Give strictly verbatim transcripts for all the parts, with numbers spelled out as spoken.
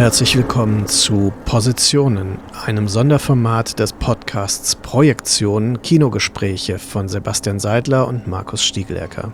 Herzlich willkommen zu Positionen, einem Sonderformat des Podcasts Projektionen Kinogespräche von Sebastian Seidler und Markus Stiegelecker.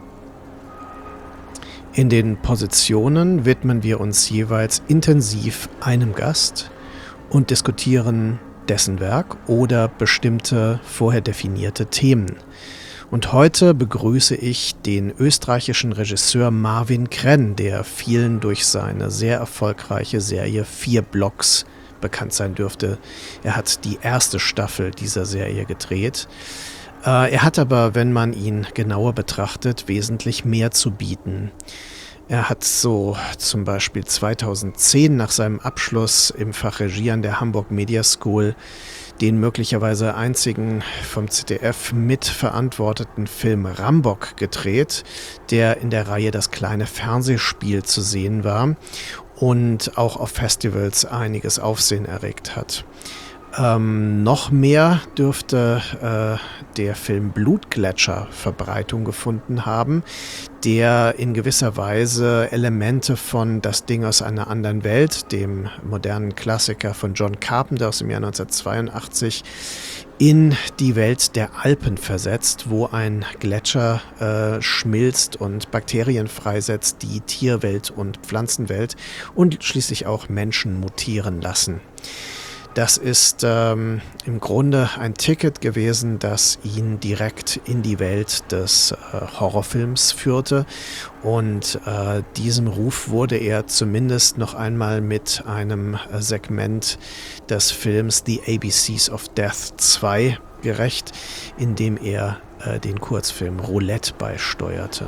In den Positionen widmen wir uns jeweils intensiv einem Gast und diskutieren dessen Werk oder bestimmte vorher definierte Themen. Und heute begrüße ich den österreichischen Regisseur Marvin Krenn, der vielen durch seine sehr erfolgreiche Serie Vier Blocks bekannt sein dürfte. Er hat die erste Staffel dieser Serie gedreht. Äh, er hat aber, wenn man ihn genauer betrachtet, wesentlich mehr zu bieten. Er hat so zum Beispiel zweitausendzehn nach seinem Abschluss im Fach Regie an der Hamburg Media School den möglicherweise einzigen vom Z D F mitverantworteten Film Rambock gedreht, der in der Reihe Das kleine Fernsehspiel zu sehen war und auch auf Festivals einiges Aufsehen erregt hat. Ähm, noch mehr dürfte äh, der Film Blutgletscher Verbreitung gefunden haben, der in gewisser Weise Elemente von Das Ding aus einer anderen Welt, dem modernen Klassiker von John Carpenter aus dem Jahr neunzehnhundertzweiundachtzig, in die Welt der Alpen versetzt, wo ein Gletscher äh, schmilzt und Bakterien freisetzt, die Tierwelt und Pflanzenwelt und schließlich auch Menschen mutieren lassen. Das ist ähm, im Grunde ein Ticket gewesen, das ihn direkt in die Welt des äh, Horrorfilms führte. Und äh, diesem Ruf wurde er zumindest noch einmal mit einem äh, Segment des Films The A B Cs of Death zwei gerecht, in dem er äh, den Kurzfilm Roulette beisteuerte.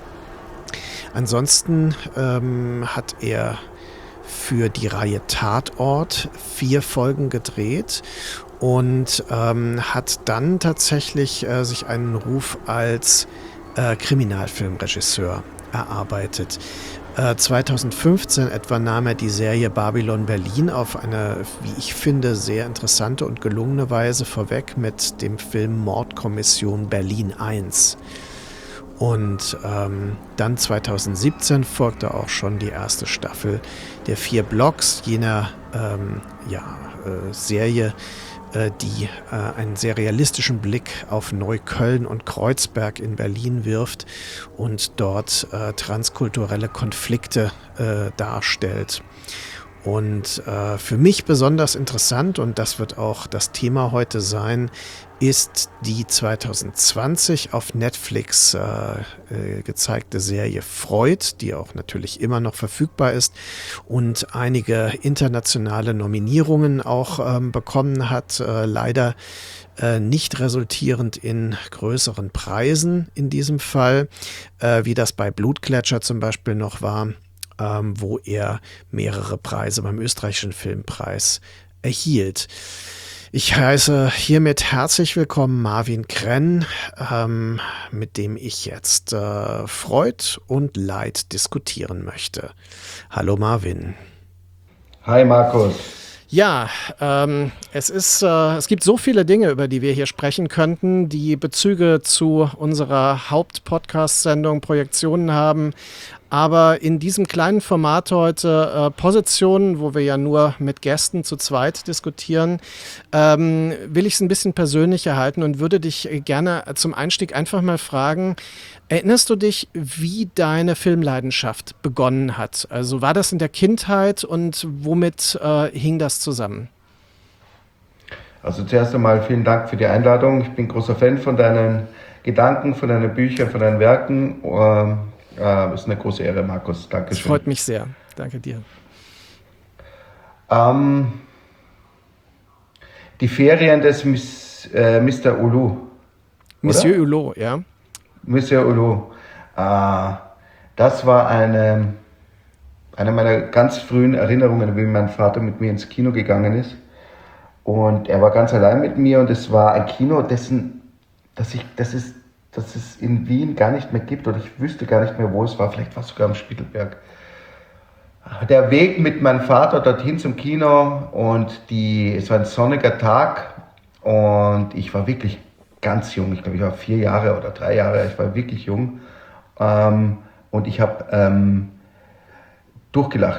Ansonsten ähm, hat er für die Reihe Tatort vier Folgen gedreht und ähm, hat dann tatsächlich äh, sich einen Ruf als äh, Kriminalfilmregisseur erarbeitet. Äh, zweitausendfünfzehn etwa nahm er die Serie Babylon Berlin auf eine, wie ich finde, sehr interessante und gelungene Weise vorweg mit dem Film Mordkommission Berlin eins. Und ähm, dann zweitausendsiebzehn folgte auch schon die erste Staffel der Vier Blocks, jener ähm, ja, äh, Serie, äh, die äh, einen sehr realistischen Blick auf Neukölln und Kreuzberg in Berlin wirft und dort äh, transkulturelle Konflikte äh, darstellt. Und äh, für mich besonders interessant, und das wird auch das Thema heute sein, ist die zweitausendzwanzig auf Netflix äh, äh, gezeigte Serie Freud, die auch natürlich immer noch verfügbar ist und einige internationale Nominierungen auch ähm, bekommen hat, äh, leider äh, nicht resultierend in größeren Preisen in diesem Fall, äh, wie das bei Blutgletscher zum Beispiel noch war, ähm, wo er mehrere Preise beim österreichischen Filmpreis erhielt. Ich heiße hiermit herzlich willkommen Marvin Krenn, ähm, mit dem ich jetzt äh, Freud und Leid diskutieren möchte. Hallo Marvin. Hi Markus. Ja, ähm, es ist, äh, es gibt so viele Dinge, über die wir hier sprechen könnten, die Bezüge zu unserer Haupt-Podcast-Sendung Projektionen haben. Aber in diesem kleinen Format heute äh, Positionen, wo wir ja nur mit Gästen zu zweit diskutieren, ähm, will ich es ein bisschen persönlicher halten und würde dich gerne zum Einstieg einfach mal fragen, erinnerst du dich, wie deine Filmleidenschaft begonnen hat? Also war das in der Kindheit und womit äh, hing das zusammen? Also zuerst einmal vielen Dank für die Einladung. Ich bin großer Fan von deinen Gedanken, von deinen Büchern, von deinen Werken. Ähm, äh, ist eine große Ehre, Markus. Dankeschön. Das freut mich sehr. Danke dir. Ähm, die Ferien des Miss, äh, Mister Hulot. Monsieur Hulot, ja. Monsieur Hulot. Äh, das war eine, eine meiner ganz frühen Erinnerungen, wie mein Vater mit mir ins Kino gegangen ist. Und er war ganz allein mit mir und es war ein Kino, dessen, dass ich, das ist, dass es in Wien gar nicht mehr gibt oder ich wüsste gar nicht mehr, wo es war. Vielleicht war es sogar am Spittelberg. Der Weg mit meinem Vater dorthin zum Kino und die, es war ein sonniger Tag und ich war wirklich ganz jung. Ich glaube, ich war vier Jahre oder drei Jahre. Ich war wirklich jung ähm, und ich habe ähm, durchgelacht.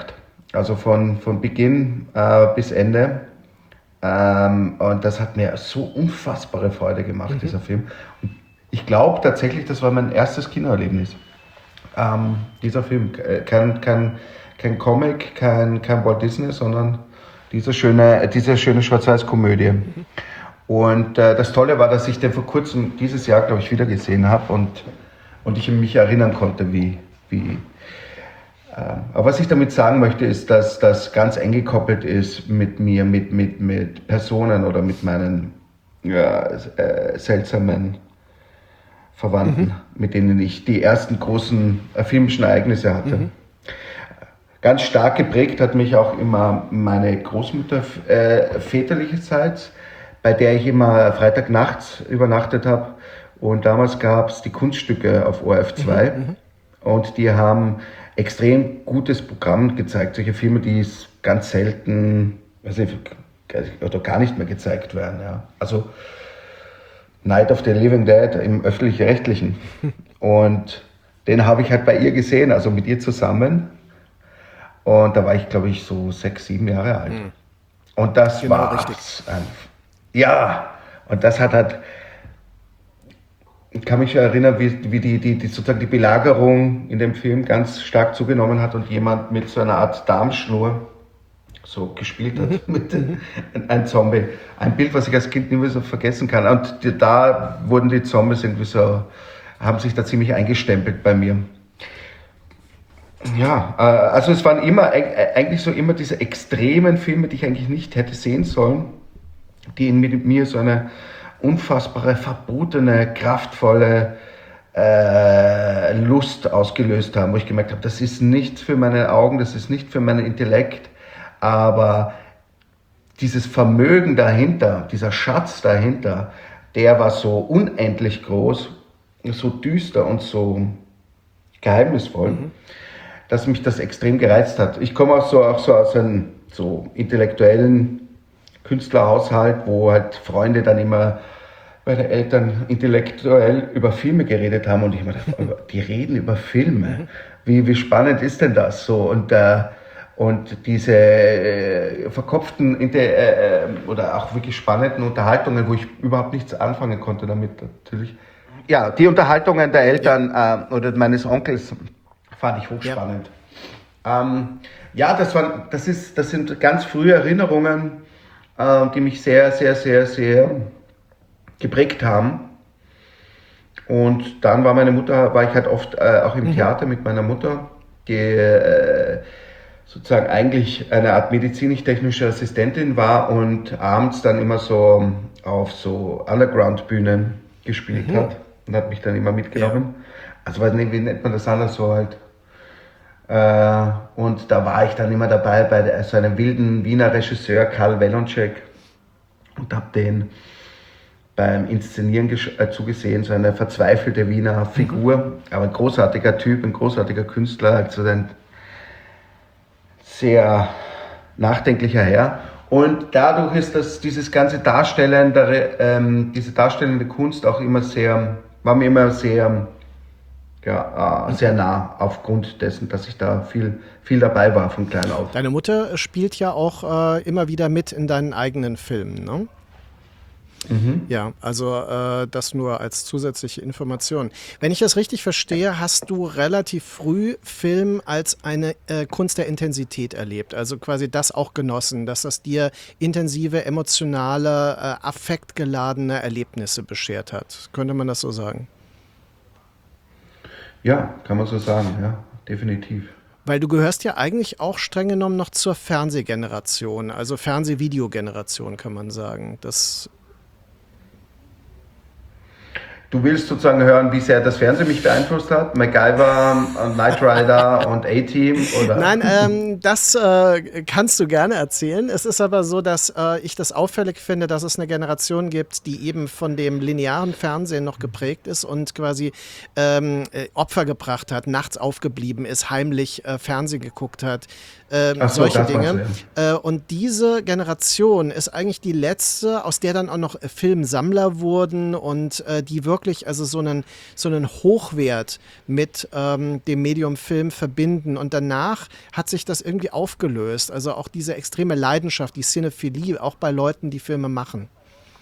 Also von, von Beginn äh, bis Ende. Ähm, und das hat mir so unfassbare Freude gemacht, mhm. dieser Film. Und ich glaube tatsächlich, das war mein erstes Kinoerlebnis. Ähm, dieser Film. Kein, kein, kein Comic, kein, kein Walt Disney, sondern diese schöne, diese schöne Schwarz-Weiß-Komödie. Mhm. Und äh, das Tolle war, dass ich den vor kurzem, dieses Jahr, glaube ich, wieder gesehen habe und, und ich mich erinnern konnte, wie... wie Aber was ich damit sagen möchte, ist, dass das ganz eng gekoppelt ist mit mir, mit, mit, mit Personen oder mit meinen ja, äh, seltsamen Verwandten, mhm. mit denen ich die ersten großen äh, filmischen Ereignisse hatte. Mhm. Ganz stark geprägt hat mich auch immer meine Großmutter äh, väterlicherseits, bei der ich immer Freitagnachts übernachtet habe. Und damals gab es die Kunststücke auf O R F zwei mhm. und die haben extrem gutes Programm gezeigt. Solche Filme, die es ganz selten, weiß nicht, oder gar nicht mehr gezeigt werden. Ja. Also Night of the Living Dead im öffentlich-rechtlichen. Und den habe ich halt bei ihr gesehen, also mit ihr zusammen. Und da war ich, glaube ich, so sechs, sieben Jahre alt. Mhm. Und das genau war richtig. Ein, ja, und das hat halt, ich kann mich erinnern, wie, wie die, die, die, sozusagen die Belagerung in dem Film ganz stark zugenommen hat und jemand mit so einer Art Darmschnur so gespielt hat, mit ein Zombie. Ein Bild, was ich als Kind nie mehr so vergessen kann. Und die, da wurden die Zombies irgendwie so, haben sich da ziemlich eingestempelt bei mir. Ja, also es waren immer, eigentlich so immer diese extremen Filme, die ich eigentlich nicht hätte sehen sollen, die in mir so eine unfassbare, verbotene, kraftvolle äh, Lust ausgelöst haben, wo ich gemerkt habe, das ist nichts für meine Augen, das ist nicht für meinen Intellekt, aber dieses Vermögen dahinter, dieser Schatz dahinter, der war so unendlich groß, so düster und so geheimnisvoll, mhm. dass mich das extrem gereizt hat. Ich komme auch so, auch so aus einem so intellektuellen Künstlerhaushalt, wo halt Freunde dann immer meine Eltern intellektuell über Filme geredet haben und ich immer dachte, die reden über Filme. Wie, wie spannend ist denn das so? Und, äh, und diese äh, verkopften äh, oder auch wirklich spannenden Unterhaltungen, wo ich überhaupt nichts anfangen konnte damit natürlich. Ja, die Unterhaltungen der Eltern ja. äh, oder meines Onkels fand ich hochspannend. Ja, ähm, ja das, waren, das, ist, das sind ganz frühe Erinnerungen, die mich sehr, sehr, sehr, sehr geprägt haben. Und dann war meine Mutter, war ich halt oft äh, auch im mhm. Theater mit meiner Mutter, die äh, sozusagen eigentlich eine Art medizinisch-technische Assistentin war und abends dann immer so auf so Underground-Bühnen gespielt mhm. hat und hat mich dann immer mitgenommen. Ja. Also wie nennt man das anders so halt? Äh, und da war ich dann immer dabei bei so einem wilden Wiener Regisseur, Karl Welonczek, und habe den beim Inszenieren gesch- äh, zugesehen, so eine verzweifelte Wiener Figur, mhm. aber ein großartiger Typ, ein großartiger Künstler, also ein sehr nachdenklicher Herr. Und dadurch ist das, dieses ganze darstellende, ähm, diese darstellende Kunst auch immer sehr, war mir immer sehr, ja, äh, sehr nah, aufgrund dessen, dass ich da viel, viel dabei war von klein auf. Deine Mutter spielt ja auch äh, immer wieder mit in deinen eigenen Filmen, ne? Mhm. Ja, also äh, das nur als zusätzliche Information. Wenn ich das richtig verstehe, hast du relativ früh Film als eine äh, Kunst der Intensität erlebt, also quasi das auch genossen, dass das dir intensive, emotionale, äh, affektgeladene Erlebnisse beschert hat. Könnte man das so sagen? Ja, kann man so sagen, ja, definitiv. Weil du gehörst ja eigentlich auch streng genommen noch zur Fernsehgeneration, also Fernsehvideogeneration kann man sagen. Das Du willst sozusagen hören, wie sehr das Fernsehen mich beeinflusst hat? MacGyver, Knight Rider und A-Team? Oder? Nein, ähm, das äh, kannst du gerne erzählen. Es ist aber so, dass äh, ich das auffällig finde, dass es eine Generation gibt, die eben von dem linearen Fernsehen noch geprägt ist und quasi ähm, Opfer gebracht hat, nachts aufgeblieben ist, heimlich äh, Fernsehen geguckt hat, ähm, Ach so, solche das Dinge. meinst du, Äh, und diese Generation ist eigentlich die letzte, aus der dann auch noch äh, Filmsammler wurden und äh, die wirklich also so einen, so einen Hochwert mit ähm, dem Medium Film verbinden. Und danach hat sich das irgendwie aufgelöst. Also auch diese extreme Leidenschaft, die Cinephilie, auch bei Leuten, die Filme machen.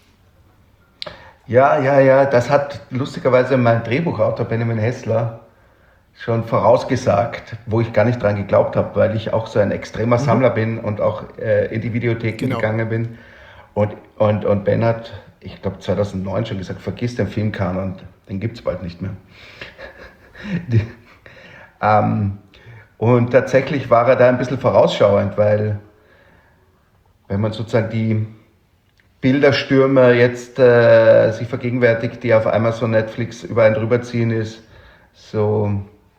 Ja, ja, ja, das hat lustigerweise mein Drehbuchautor Benjamin Hessler schon vorausgesagt, wo ich gar nicht dran geglaubt habe, weil ich auch so ein extremer Mhm. Sammler bin und auch äh, in die Videotheken Genau. gegangen bin. Und, und, und Ben hat, ich glaube zweitausendneun schon gesagt, vergiss den Filmkanon, den gibt es bald nicht mehr. Die, ähm, und tatsächlich war er da ein bisschen vorausschauend, weil wenn man sozusagen die Bilderstürme jetzt äh, sich vergegenwärtigt, die auf Amazon, Netflix über einen drüberziehen, ist so,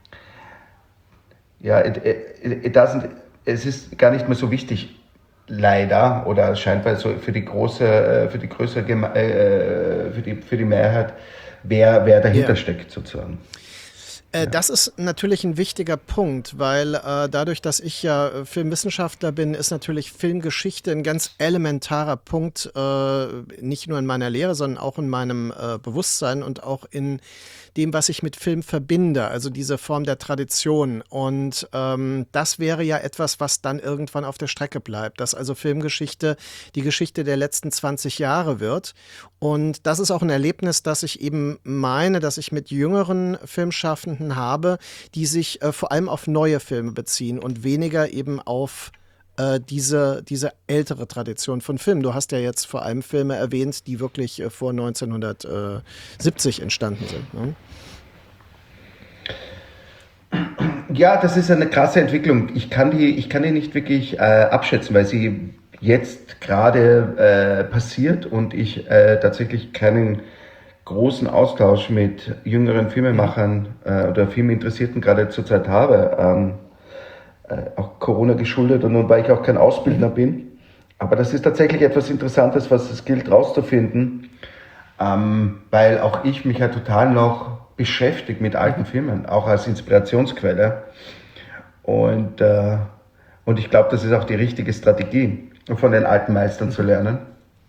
ja, it, it, it doesn't, es ist gar nicht mehr so wichtig, leider, oder scheinbar so für die große, äh, für die größere, Geme äh, für die, für die Mehrheit, wer, wer dahinter Ja. steckt sozusagen. Äh, das ist natürlich ein wichtiger Punkt, weil äh, dadurch, dass ich ja äh, Filmwissenschaftler bin, ist natürlich Filmgeschichte ein ganz elementarer Punkt, äh, nicht nur in meiner Lehre, sondern auch in meinem äh, Bewusstsein und auch in dem, was ich mit Film verbinde, also diese Form der Tradition. Und ähm, das wäre ja etwas, was dann irgendwann auf der Strecke bleibt, dass also Filmgeschichte die Geschichte der letzten zwanzig Jahre wird. Und das ist auch ein Erlebnis, das ich eben meine, dass ich mit jüngeren Filmschaffenden habe, die sich äh, vor allem auf neue Filme beziehen und weniger eben auf äh, diese, diese ältere Tradition von Film. Du hast ja jetzt vor allem Filme erwähnt, die wirklich äh, vor neunzehnhundertsiebzig entstanden sind. Ne? Ja, das ist eine krasse Entwicklung. Ich kann die, ich kann die nicht wirklich äh, abschätzen, weil sie jetzt gerade äh, passiert und ich äh, tatsächlich keinen großen Austausch mit jüngeren Filmemachern äh, oder Filminteressierten gerade zurzeit habe. Ähm, äh, auch Corona geschuldet und nun, weil ich auch kein Ausbildner bin. Aber das ist tatsächlich etwas Interessantes, was es gilt rauszufinden, ähm, weil auch ich mich ja total noch beschäftigt mit alten Filmen, auch als Inspirationsquelle. Und, äh, und ich glaube, das ist auch die richtige Strategie, von den alten Meistern zu lernen.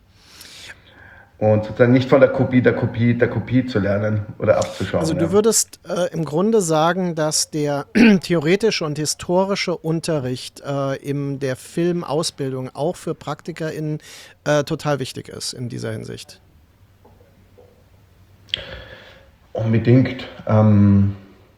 Und sozusagen nicht von der Kopie der Kopie der Kopie zu lernen oder abzuschauen. Also du ja. würdest äh, im Grunde sagen, dass der theoretische und historische Unterricht äh, in der Filmausbildung auch für PraktikerInnen äh, total wichtig ist in dieser Hinsicht. Unbedingt. Ähm,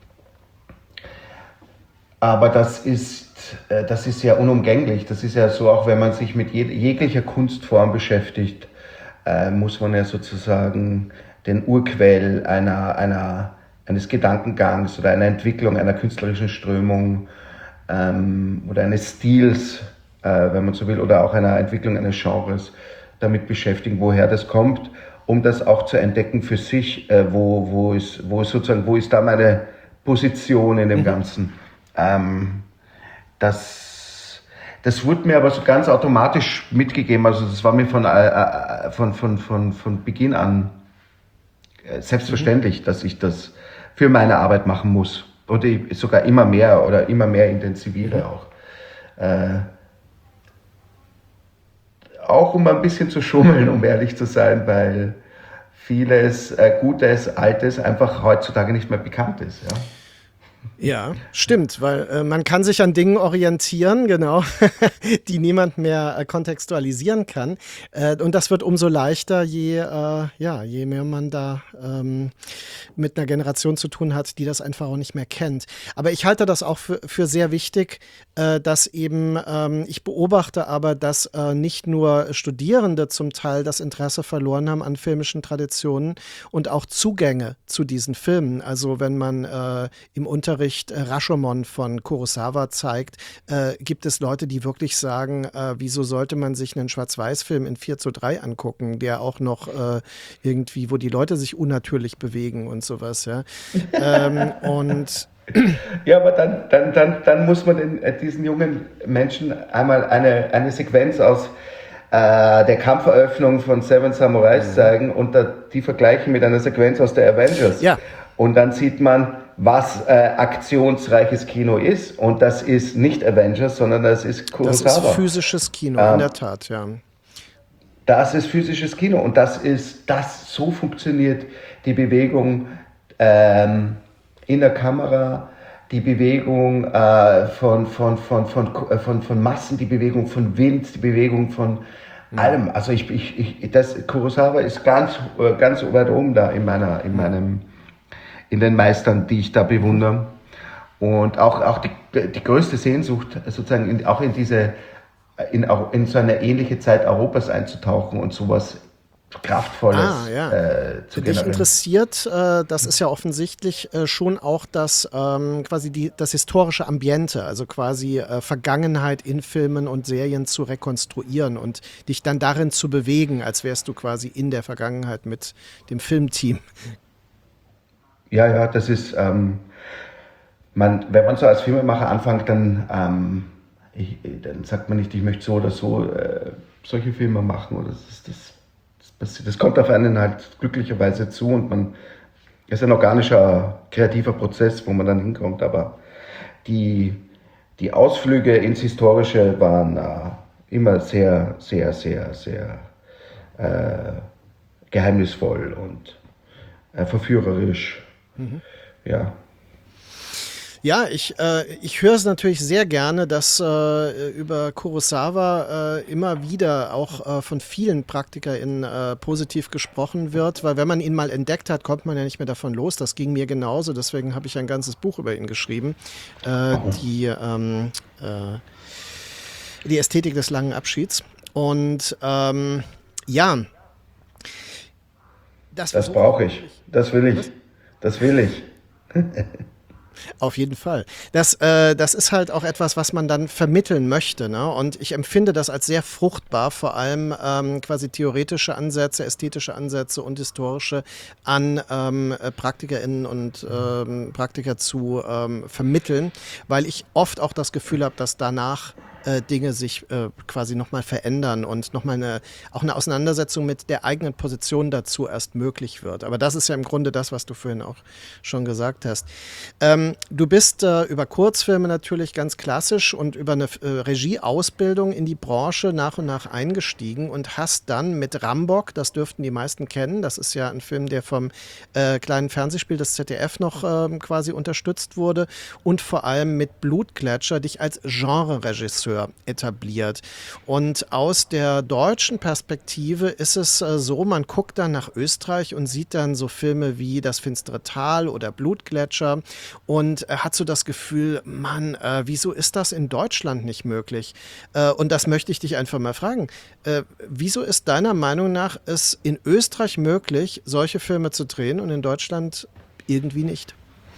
aber das ist, äh, das ist ja unumgänglich. Das ist ja so, auch wenn man sich mit jeg jeglicher Kunstform beschäftigt, äh, muss man ja sozusagen den Urquell einer, einer, eines Gedankengangs oder einer Entwicklung einer künstlerischen Strömung ähm, oder eines Stils, äh, wenn man so will, oder auch einer Entwicklung eines Genres damit beschäftigen, woher das kommt, um das auch zu entdecken für sich, äh, wo, wo, ist, wo, ist sozusagen, wo ist da meine Position in dem mhm. Ganzen. Ähm, das, das wurde mir aber so ganz automatisch mitgegeben, also das war mir von, äh, von, von, von, von Beginn an äh, selbstverständlich, mhm. dass ich das für meine Arbeit machen muss und ich sogar immer mehr oder immer mehr intensiviere mhm. auch. Äh, auch um ein bisschen zu schummeln, um ehrlich zu sein, weil vieles äh, Gutes, Altes einfach heutzutage nicht mehr bekannt ist. Ja. Ja, stimmt, weil äh, man kann sich an Dingen orientieren, genau, die niemand mehr äh, kontextualisieren kann. Äh, und das wird umso leichter, je, äh, ja, je mehr man da ähm, mit einer Generation zu tun hat, die das einfach auch nicht mehr kennt. Aber ich halte das auch für, für sehr wichtig, äh, dass eben, ähm, ich beobachte aber, dass äh, nicht nur Studierende zum Teil das Interesse verloren haben an filmischen Traditionen und auch Zugänge zu diesen Filmen. Also wenn man äh, im Unterricht Rashomon von Kurosawa zeigt, äh, gibt es Leute, die wirklich sagen, äh, wieso sollte man sich einen Schwarz-Weiß-Film in vier zu drei angucken, der auch noch äh, irgendwie, wo die Leute sich unnatürlich bewegen und sowas, ja. ähm, und ja, aber dann, dann, dann, dann muss man den, äh, diesen jungen Menschen einmal eine, eine Sequenz aus äh, der Kampferöffnung von Seven Samurais mhm. zeigen und da, die vergleichen mit einer Sequenz aus der Avengers. Ja. Und dann sieht man, was äh, aktionsreiches Kino ist. Und das ist nicht Avengers, sondern das ist Kurosawa. Das ist physisches Kino, ähm, in der Tat, ja. Das ist physisches Kino und das ist, das so funktioniert die Bewegung ähm, in der Kamera, die Bewegung äh, von, von, von, von, von, von Massen, die Bewegung von Wind, die Bewegung von allem. Also ich, ich, ich das Kurosawa ist ganz, ganz weit oben da in meiner, in meinem, in den Meistern, die ich da bewundere. Und auch, auch die, die größte Sehnsucht sozusagen in, auch in diese In, auch in so eine ähnliche Zeit Europas einzutauchen und sowas Kraftvolles ah, ja. äh, zu Dich generieren. interessiert, äh, das ist ja offensichtlich äh, schon auch das ähm, quasi die, das historische Ambiente, also quasi äh, Vergangenheit in Filmen und Serien zu rekonstruieren und dich dann darin zu bewegen, als wärst du quasi in der Vergangenheit mit dem Filmteam. Ja, ja, das ist, ähm, man, wenn man so als Filmemacher anfängt, dann ähm, Ich, dann sagt man nicht, ich möchte so oder so äh, solche Filme machen. Oder das, das, das, das kommt auf einen halt glücklicherweise zu und man das ist ein organischer, kreativer Prozess, wo man dann hinkommt. Aber die, die Ausflüge ins Historische waren äh, immer sehr, sehr, sehr, sehr äh, geheimnisvoll und äh, verführerisch. Mhm. Ja. Ja, ich, äh, ich höre es natürlich sehr gerne, dass äh, über Kurosawa äh, immer wieder auch äh, von vielen PraktikerInnen äh, positiv gesprochen wird, weil wenn man ihn mal entdeckt hat, kommt man ja nicht mehr davon los. Das ging mir genauso, deswegen habe ich ein ganzes Buch über ihn geschrieben. Äh, die, ähm, äh, die Ästhetik des langen Abschieds. Und ähm, ja, das, das brauche ich, das will ich, das will ich. Auf jeden Fall. Das, äh, das ist halt auch etwas, was man dann vermitteln möchte. Ne? Und ich empfinde das als sehr fruchtbar, vor allem ähm, quasi theoretische Ansätze, ästhetische Ansätze und historische an ähm, PraktikerInnen und ähm, Praktiker zu ähm, vermitteln, weil ich oft auch das Gefühl habe, dass danach äh, Dinge sich äh, quasi nochmal verändern und nochmal eine, auch eine Auseinandersetzung mit der eigenen Position dazu erst möglich wird. Aber das ist ja im Grunde das, was du vorhin auch schon gesagt hast. Ähm, du bist äh, über Kurzfilme natürlich ganz klassisch und über eine äh, Regieausbildung in die Branche nach und nach eingestiegen und hast dann mit Rambock, das dürften die meisten kennen, das ist ja ein Film, der vom äh, kleinen Fernsehspiel des Z D F noch äh, quasi unterstützt wurde und vor allem mit Blutgletscher dich als Genre-Regisseur etabliert. Und aus der deutschen Perspektive ist es äh, so, man guckt dann nach Österreich und sieht dann so Filme wie Das finstere Tal oder Blutgletscher und äh, hat so das Gefühl, Mann, äh, wieso ist das in Deutschland nicht möglich? Äh, und das möchte ich dich einfach mal fragen. Äh, wieso ist deiner Meinung nach es in Österreich möglich, solche Filme zu drehen und in Deutschland irgendwie nicht?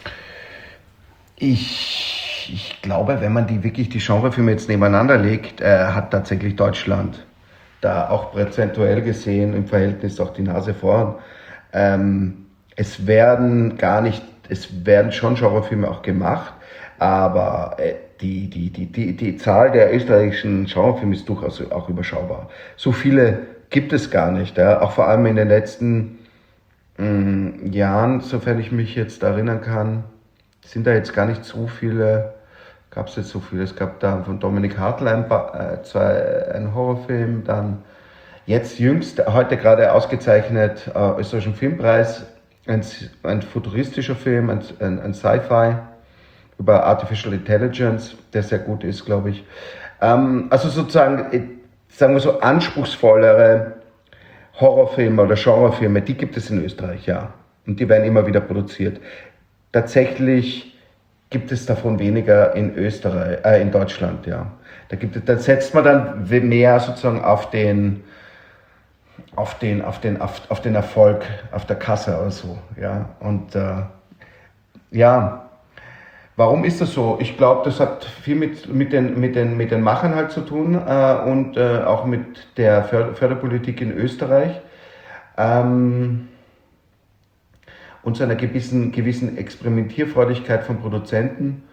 Ich, ich glaube, wenn man die wirklich die Genrefilme jetzt nebeneinander legt, äh, hat tatsächlich Deutschland da auch prozentuell gesehen im Verhältnis auch die Nase vorn. Ähm, es werden gar nicht, es werden schon Genrefilme auch gemacht, aber äh, die, die, die, die, die Zahl der österreichischen Genrefilme ist durchaus auch überschaubar. So viele gibt es gar nicht, ja? Auch vor allem in den letzten mh, Jahren, sofern ich mich jetzt erinnern kann, sind da jetzt gar nicht so viele, gab es jetzt so viele. Es gab da von Dominik Hartl ein, äh, zwei, ein Horrorfilm, dann jetzt jüngst, heute gerade ausgezeichnet, äh, österreichischen Filmpreis, ein, ein futuristischer Film, ein, ein, ein Sci-Fi über Artificial Intelligence, der sehr gut ist, glaube ich. Ähm, also sozusagen, sagen wir so, anspruchsvollere Horrorfilme oder Genrefilme, die gibt es in Österreich, ja. Und die werden immer wieder produziert. Tatsächlich gibt es davon weniger in Österreich, äh, in Deutschland, ja. Da gibt es, da setzt man dann mehr sozusagen auf den, auf den, auf den, auf, auf den Erfolg, auf der Kasse oder so, ja. Und äh, ja, warum ist das so? Ich glaube, das hat viel mit, mit, den, mit, den, mit den Machern halt zu tun äh, und äh, auch mit der Förder- Förderpolitik in Österreich. Ähm, und zu einer gewissen, gewissen Experimentierfreudigkeit von Produzenten.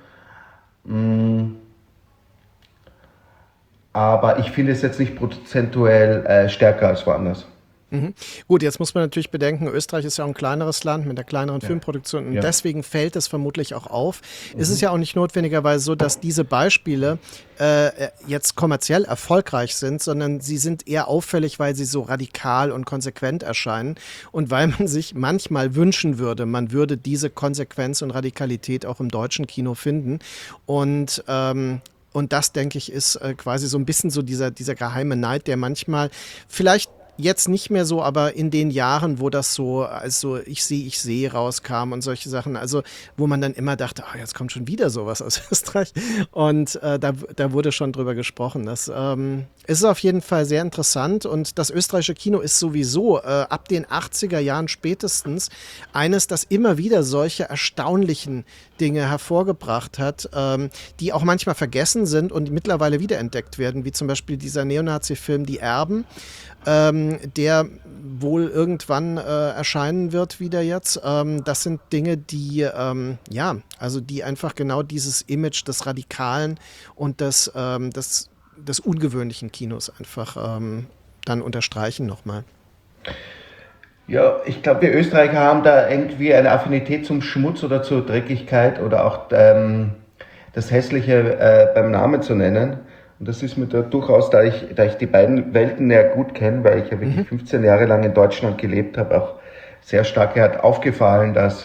Aber ich finde es jetzt nicht prozentuell äh, stärker als woanders. Mhm. Gut, jetzt muss man natürlich bedenken, Österreich ist ja auch ein kleineres Land mit der kleineren ja. Filmproduktion und ja. deswegen fällt es vermutlich auch auf. Mhm. Es ist ja auch nicht notwendigerweise so, dass diese Beispiele äh, jetzt kommerziell erfolgreich sind, sondern sie sind eher auffällig, weil sie so radikal und konsequent erscheinen und weil man sich manchmal wünschen würde, man würde diese Konsequenz und Radikalität auch im deutschen Kino finden und ähm, Und das, denke ich, ist äh, quasi so ein bisschen so dieser, dieser geheime Neid, der manchmal vielleicht jetzt nicht mehr so, aber in den Jahren, wo das so, also ich sehe, ich sehe rauskam und solche Sachen, also wo man dann immer dachte, oh, jetzt kommt schon wieder sowas aus Österreich und äh, da, da wurde schon drüber gesprochen. Das ähm, ist auf jeden Fall sehr interessant und das österreichische Kino ist sowieso äh, ab den achtziger Jahren spätestens eines, das immer wieder solche erstaunlichen Dinge hervorgebracht hat, ähm, die auch manchmal vergessen sind und mittlerweile wiederentdeckt werden, wie zum Beispiel dieser Neonazi-Film Die Erben, ähm, der wohl irgendwann äh, erscheinen wird wieder jetzt. Ähm, das sind Dinge, die, ähm, ja, also die einfach genau dieses Image des Radikalen und des, ähm, des, des ungewöhnlichen Kinos einfach ähm, dann unterstreichen nochmal. Ja, ich glaube, wir Österreicher haben da irgendwie eine Affinität zum Schmutz oder zur Dreckigkeit oder auch ähm, das Hässliche äh, beim Namen zu nennen. Und das ist mir da durchaus, da ich, da ich die beiden Welten ja gut kenne, weil ich ja wirklich mhm. fünfzehn Jahre lang in Deutschland gelebt habe, auch sehr stark hat aufgefallen, dass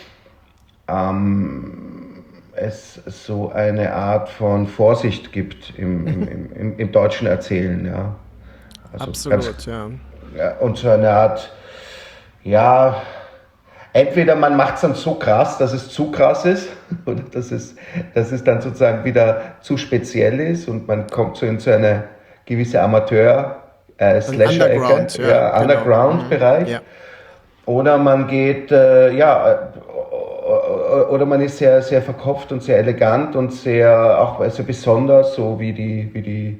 ähm, es so eine Art von Vorsicht gibt im, im, im, im, im deutschen Erzählen. Ja. Also Absolut, ganz, ja. ja. Und so eine Art, ja, entweder man macht es dann so krass, dass es zu krass ist, oder dass es, dass es dann sozusagen wieder zu speziell ist und man kommt so in so eine gewisse Amateur- äh, Slasher-Ecke, Underground, ja, ja, genau. Underground-Bereich. Ja. Oder man geht, äh, ja, oder man ist sehr, sehr verkopft und sehr elegant und sehr, auch also besonders, so wie die, wie die,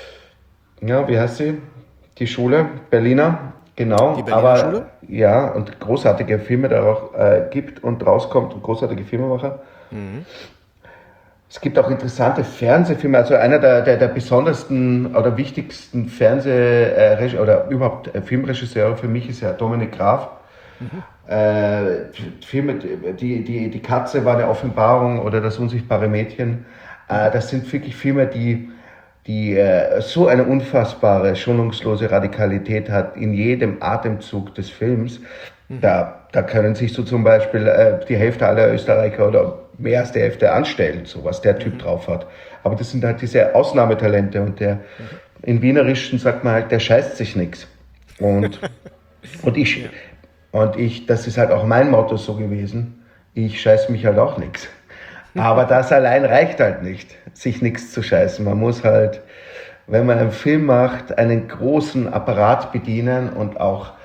ja, wie heißt sie? Die Schule, Berliner. Genau, die Berliner aber Schule? Ja, und großartige Filme da auch äh, gibt und rauskommt und großartige Filmemacher. Mhm. Es gibt auch interessante Fernsehfilme, also einer der, der, der besondersten oder wichtigsten Fernseh- äh, oder überhaupt äh, Filmregisseure für mich ist ja Dominik Graf. Mhm. Äh, Filme, die, die, die Katze war eine Offenbarung oder Das unsichtbare Mädchen. Äh, das sind wirklich Filme, die die äh, so eine unfassbare, schonungslose Radikalität hat in jedem Atemzug des Films. Mhm. Da, da können sich so zum Beispiel äh, die Hälfte aller Österreicher oder mehr als die Hälfte anstellen, so was der Typ mhm. drauf hat. Aber das sind halt diese Ausnahmetalente und der, mhm. in Wienerischen sagt man halt, der scheißt sich nix. Und, und ich, ja. und ich, das ist halt auch mein Motto so gewesen, ich scheiß mich halt auch nix. Aber das allein reicht halt nicht, sich nichts zu scheißen. Man muss halt, wenn man einen Film macht, einen großen Apparat bedienen und auch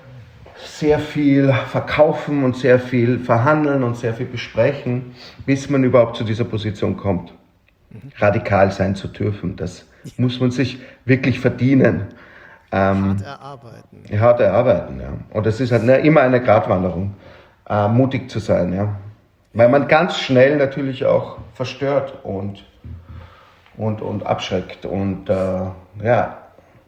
sehr viel verkaufen und sehr viel verhandeln und sehr viel besprechen, bis man überhaupt zu dieser Position kommt. Radikal sein zu dürfen, das muss man sich wirklich verdienen. Ähm, hart erarbeiten. Hart erarbeiten, ja. Und es ist halt ne, immer eine Gratwanderung, äh, mutig zu sein, ja. Weil man ganz schnell natürlich auch verstört und, und, und abschreckt und äh, ja.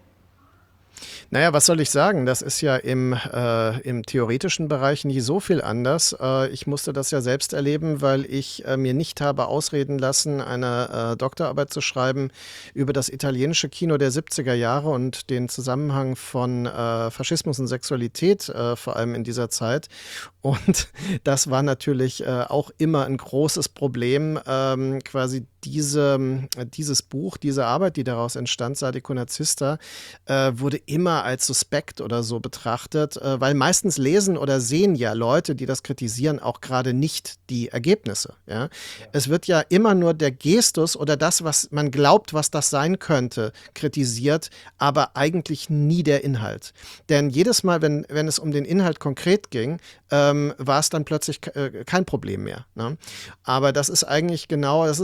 Naja, was soll ich sagen? Das ist ja im, äh, im theoretischen Bereich nie so viel anders. Äh, ich musste das ja selbst erleben, weil ich äh, mir nicht habe ausreden lassen, eine äh, Doktorarbeit zu schreiben über das italienische Kino der siebziger Jahre und den Zusammenhang von äh, Faschismus und Sexualität, äh, vor allem in dieser Zeit. Und das war natürlich äh, auch immer ein großes Problem, ähm, quasi diese, dieses Buch, diese Arbeit, die daraus entstand, Sadiko Nazista, äh, wurde immer als suspekt oder so betrachtet, äh, weil meistens lesen oder sehen ja Leute, die das kritisieren, auch gerade nicht die Ergebnisse. Ja? Ja. Es wird ja immer nur der Gestus oder das, was man glaubt, was das sein könnte, kritisiert, aber eigentlich nie der Inhalt. Denn jedes Mal, wenn, wenn es um den Inhalt konkret ging, ähm, war es dann plötzlich äh, kein Problem mehr. Ne? Aber das ist eigentlich genau, das ist in Deutschland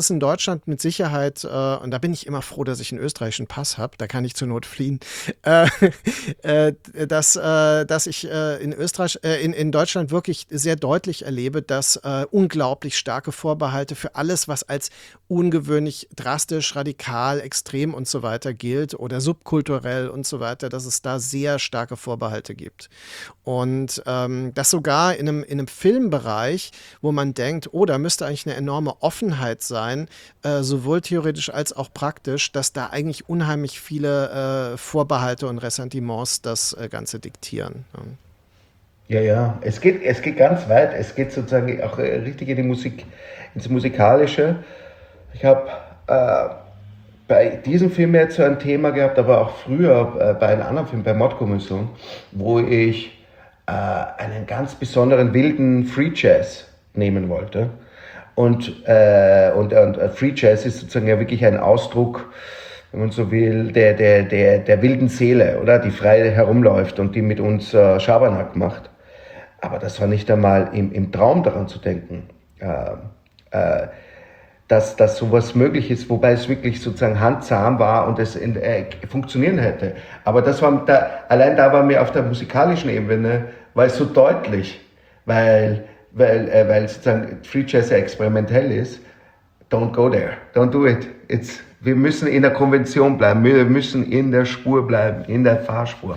Deutschland mit Sicherheit, äh, und da bin ich immer froh, dass ich einen österreichischen Pass habe, da kann ich zur Not fliehen, äh, äh, dass, äh, dass ich äh, in Österreich, äh, in, in Deutschland wirklich sehr deutlich erlebe, dass äh, unglaublich starke Vorbehalte für alles, was als ungewöhnlich drastisch, radikal, extrem und so weiter gilt oder subkulturell und so weiter, dass es da sehr starke Vorbehalte gibt. Und ähm, das sogar in einem, in einem Filmbereich, wo man denkt, oh, da müsste eigentlich eine enorme Offenheit sein, äh, sowohl theoretisch als auch praktisch, dass da eigentlich unheimlich viele äh, Vorbehalte und Ressentiments das äh, Ganze diktieren. Ja, ja, es geht, es geht ganz weit. Es geht sozusagen auch äh, richtig in die Musik, ins Musikalische. Ich habe äh, bei diesem Film jetzt so ein Thema gehabt, aber auch früher äh, bei einem anderen Film, bei Mordkommission, wo ich äh, einen ganz besonderen wilden Free Jazz nehmen wollte. Und, äh, und, und Free Jazz ist sozusagen ja wirklich ein Ausdruck, wenn man so will, der, der, der, der wilden Seele, oder? Die frei herumläuft und die mit uns äh, Schabernack macht. Aber das war nicht einmal im, im Traum daran zu denken, äh, äh, dass, dass sowas möglich ist, wobei es wirklich sozusagen handzahm war und es in, äh, funktionieren hätte. Aber das war da, allein da war mir auf der musikalischen Ebene, war es so deutlich, weil, weil, äh, weil sozusagen Free Jazz ja experimentell ist. Don't go there, don't do it. It's, wir müssen in der Konvention bleiben, wir müssen in der Spur bleiben, in der Fahrspur.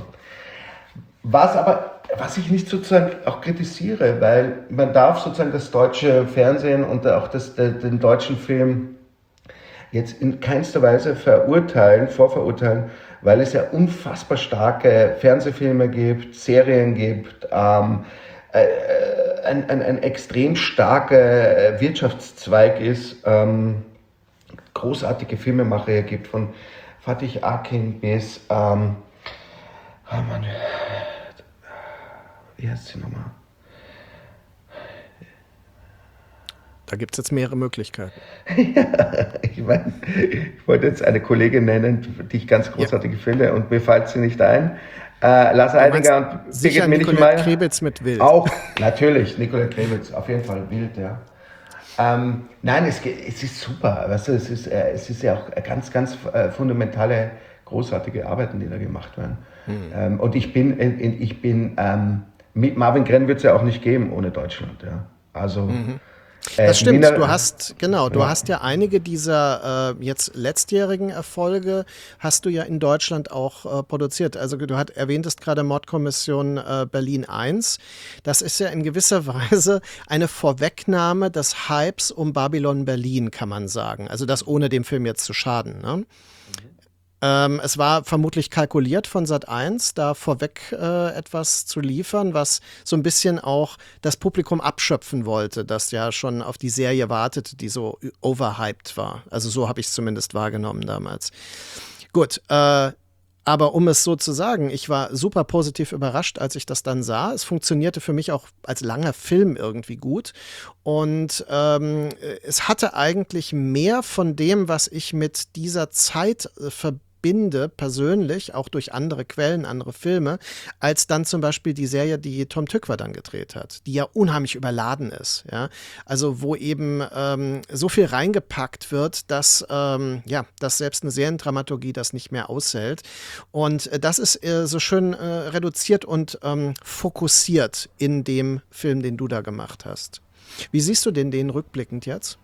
Was aber Was ich nicht sozusagen auch kritisiere, weil man darf sozusagen das deutsche Fernsehen und auch das, den deutschen Film jetzt in keinster Weise verurteilen, vorverurteilen, weil es ja unfassbar starke Fernsehfilme gibt, Serien gibt, ähm, äh, ein, ein, ein extrem starker Wirtschaftszweig ist, ähm, großartige Filmemacher gibt, von Fatih Akin bis, ähm, oh Mann, wie heißt sie nochmal? Da gibt es jetzt mehrere Möglichkeiten. Ja, ich meine, ich wollte jetzt eine Kollegin nennen, die ich ganz großartig ja. finde und mir fällt sie nicht ein. Äh, Lasse Eidinger und Birgit Nicolette Krebitz mit Wild. Auch, natürlich, Nicolette Krebitz, auf jeden Fall Wild, ja. Ähm, nein, es, es ist super. Weißt du, es, ist, äh, es ist ja auch ganz, ganz äh, fundamentale, großartige Arbeiten, die da gemacht werden. Hm. Ähm, und ich bin, in, ich bin ähm, mit Marvin Grenn wird es ja auch nicht geben ohne Deutschland. Ja. Also, mhm. Das äh, stimmt, Wiener, du hast, genau, du ja. hast ja einige dieser äh, jetzt letztjährigen Erfolge, hast du ja in Deutschland auch äh, produziert. Also du hat, erwähntest gerade Mordkommission äh, Berlin eins. Das ist ja in gewisser Weise eine Vorwegnahme des Hypes um Babylon Berlin, kann man sagen. Also das ohne dem Film jetzt zu schaden, ne? Mhm. Ähm, es war vermutlich kalkuliert von Sat eins, da vorweg äh, etwas zu liefern, was so ein bisschen auch das Publikum abschöpfen wollte, das ja schon auf die Serie wartete, die so overhyped war. Also so habe ich es zumindest wahrgenommen damals. Gut, äh, aber um es so zu sagen, ich war super positiv überrascht, als ich das dann sah. Es funktionierte für mich auch als langer Film irgendwie gut. Und ähm, es hatte eigentlich mehr von dem, was ich mit dieser Zeit äh, verbinde, persönlich, auch durch andere Quellen, andere Filme, als dann zum Beispiel die Serie, die Tom Tykwer dann gedreht hat, die ja unheimlich überladen ist. Ja? Also wo eben ähm, so viel reingepackt wird, dass, ähm, ja, dass selbst eine Seriendramaturgie das nicht mehr aushält. Und äh, das ist äh, so schön äh, reduziert und ähm, fokussiert in dem Film, den du da gemacht hast. Wie siehst du denn den rückblickend jetzt?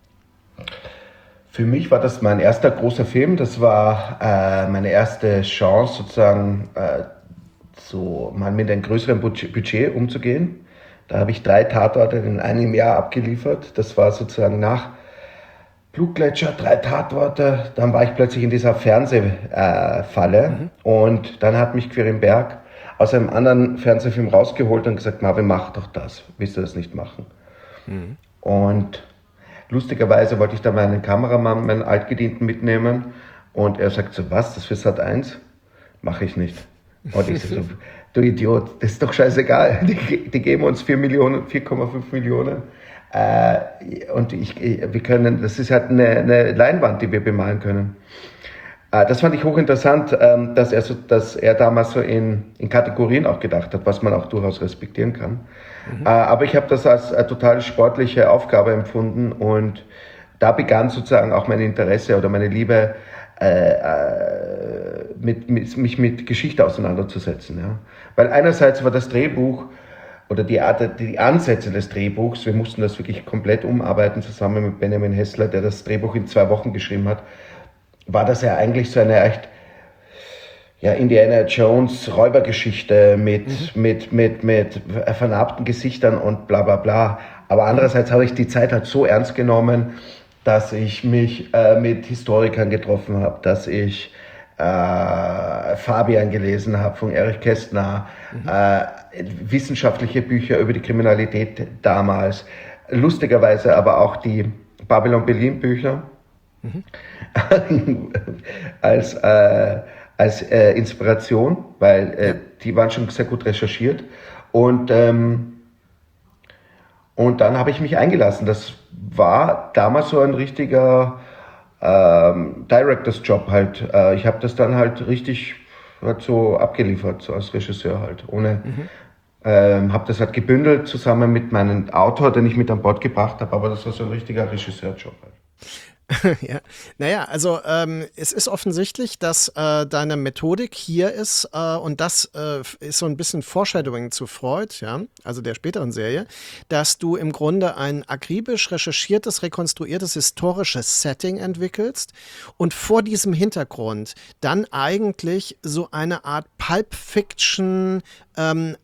Für mich war das mein erster großer Film. Das war äh, meine erste Chance, sozusagen äh, so mal mit einem größeren Budget umzugehen. Da habe ich drei Tatorte in einem Jahr abgeliefert. Das war sozusagen nach Blutgletscher, drei Tatorte. Dann war ich plötzlich in dieser Fernsehfalle. Mhm. Und dann hat mich Quirin Berg aus einem anderen Fernsehfilm rausgeholt und gesagt, Marvin, mach doch das. Willst du das nicht machen? Mhm. Und lustigerweise wollte ich da meinen Kameramann, meinen Altgedienten mitnehmen und er sagt so, was, das für Sat eins? Mache ich nicht. Und ich so, du Idiot, das ist doch scheißegal, die, die geben uns vier Millionen, vier Komma fünf Millionen äh, und ich, wir können, das ist halt eine, eine Leinwand, die wir bemalen können. Äh, das fand ich hochinteressant, ähm, dass, er so, dass er damals so in, in Kategorien auch gedacht hat, was man auch durchaus respektieren kann. Mhm. Äh, aber ich habe das als äh, total sportliche Aufgabe empfunden und da begann sozusagen auch mein Interesse oder meine Liebe, äh, äh, mit, mit, mich mit Geschichte auseinanderzusetzen. Ja. Weil einerseits war das Drehbuch oder die, Art, die Ansätze des Drehbuchs, wir mussten das wirklich komplett umarbeiten, zusammen mit Benjamin Hessler, der das Drehbuch in zwei Wochen geschrieben hat, war das ja eigentlich so eine echt ja, Indiana Jones Räubergeschichte mit, mhm. mit, mit, mit vernarbten Gesichtern und bla bla bla. Aber andererseits habe ich die Zeit halt so ernst genommen, dass ich mich äh, mit Historikern getroffen habe, dass ich äh, Fabian gelesen habe von Erich Kästner, mhm. äh, wissenschaftliche Bücher über die Kriminalität damals, lustigerweise aber auch die Babylon Berlin Bücher mhm. als äh, als äh, Inspiration, weil äh, ja. die waren schon sehr gut recherchiert. Und, ähm, und dann habe ich mich eingelassen. Das war damals so ein richtiger ähm, Directors Job halt. Äh, ich habe das dann halt richtig halt so abgeliefert, so als Regisseur halt. Ohne, mhm. ähm, habe das halt gebündelt zusammen mit meinem Autor, den ich mit an Bord gebracht habe. Aber das war so ein richtiger Regisseurjob halt. Ja, naja, also ähm, es ist offensichtlich, dass äh, deine Methodik hier ist äh, und das äh, ist so ein bisschen Foreshadowing zu Freud, ja, also der späteren Serie, dass du im Grunde ein akribisch recherchiertes, rekonstruiertes historisches Setting entwickelst und vor diesem Hintergrund dann eigentlich so eine Art Pulp Fiction ähm,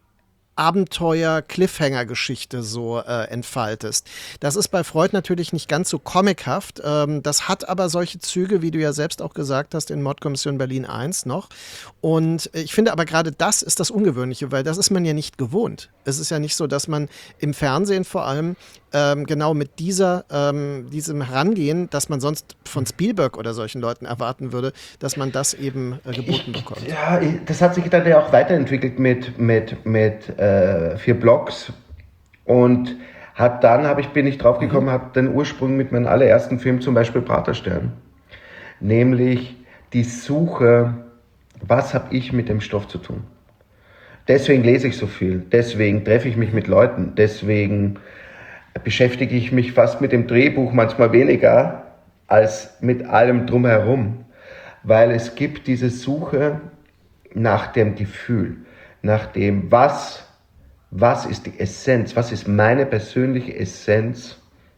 Abenteuer-Cliffhanger-Geschichte so äh, entfaltest. Das ist bei Freud natürlich nicht ganz so comichaft. Ähm, das hat aber solche Züge, wie du ja selbst auch gesagt hast, in Mordkommission Berlin eins noch. Und ich finde aber gerade das ist das Ungewöhnliche, weil das ist man ja nicht gewohnt. Es ist ja nicht so, dass man im Fernsehen vor allem ähm, genau mit dieser, ähm, diesem Herangehen, dass man sonst von Spielberg oder solchen Leuten erwarten würde, dass man das eben äh, geboten ich, bekommt. Ja, das hat sich dann ja auch weiterentwickelt mit, mit, mit äh, vier Blocks und hat dann, hab ich, bin ich draufgekommen, mhm. habe den Ursprung mit meinem allerersten Film, zum Beispiel Praterstern, nämlich die Suche, was habe ich mit dem Stoff zu tun? Deswegen lese ich so viel, deswegen treffe ich mich mit Leuten, deswegen beschäftige ich mich fast mit dem Drehbuch manchmal weniger als mit allem drumherum, weil es gibt diese Suche nach dem Gefühl, nach dem, was, was ist die Essenz, was ist meine persönliche Essenz,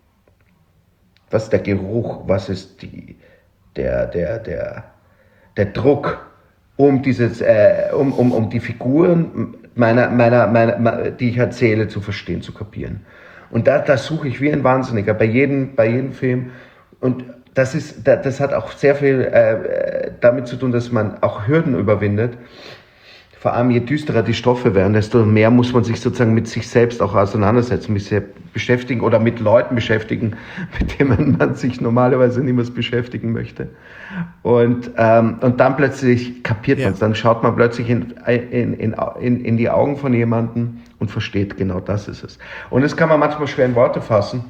was ist der Geruch, was ist die, der, der, der, der Druck, um dieses, äh, um, um, um die Figuren meiner, meiner, meiner, die ich erzähle, zu verstehen, zu kapieren. Und da, da suche ich wie ein Wahnsinniger bei jedem, bei jedem Film. Und das ist, das hat auch sehr viel äh, damit zu tun, dass man auch Hürden überwindet. Vor allem je düsterer die Stoffe werden, desto mehr muss man sich sozusagen mit sich selbst auch auseinandersetzen, mit sich beschäftigen oder mit Leuten beschäftigen, mit denen man sich normalerweise niemals beschäftigen möchte. Und, ähm, und dann plötzlich kapiert ja. man es, dann schaut man plötzlich in, in, in, in, in die Augen von jemandem und versteht, genau das ist es. Und das kann man manchmal schwer in Worte fassen.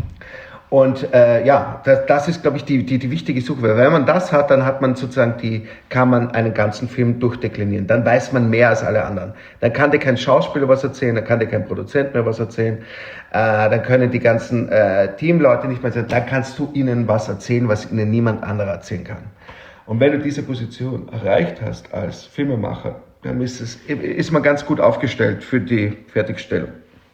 Und äh, ja, das, das ist, glaube ich, die, die, die wichtige Suche. Weil wenn man das hat, dann hat man sozusagen die, kann man einen ganzen Film durchdeklinieren. Dann weiß man mehr als alle anderen. Dann kann dir kein Schauspieler was erzählen, dann kann dir kein Produzent mehr was erzählen, äh, dann können die ganzen äh, Teamleute nicht mehr erzählen. Dann kannst du ihnen was erzählen, was ihnen niemand anderer erzählen kann. Und wenn du diese Position erreicht hast als Filmemacher, dann ist es, ist man ganz gut aufgestellt für die Fertigstellung.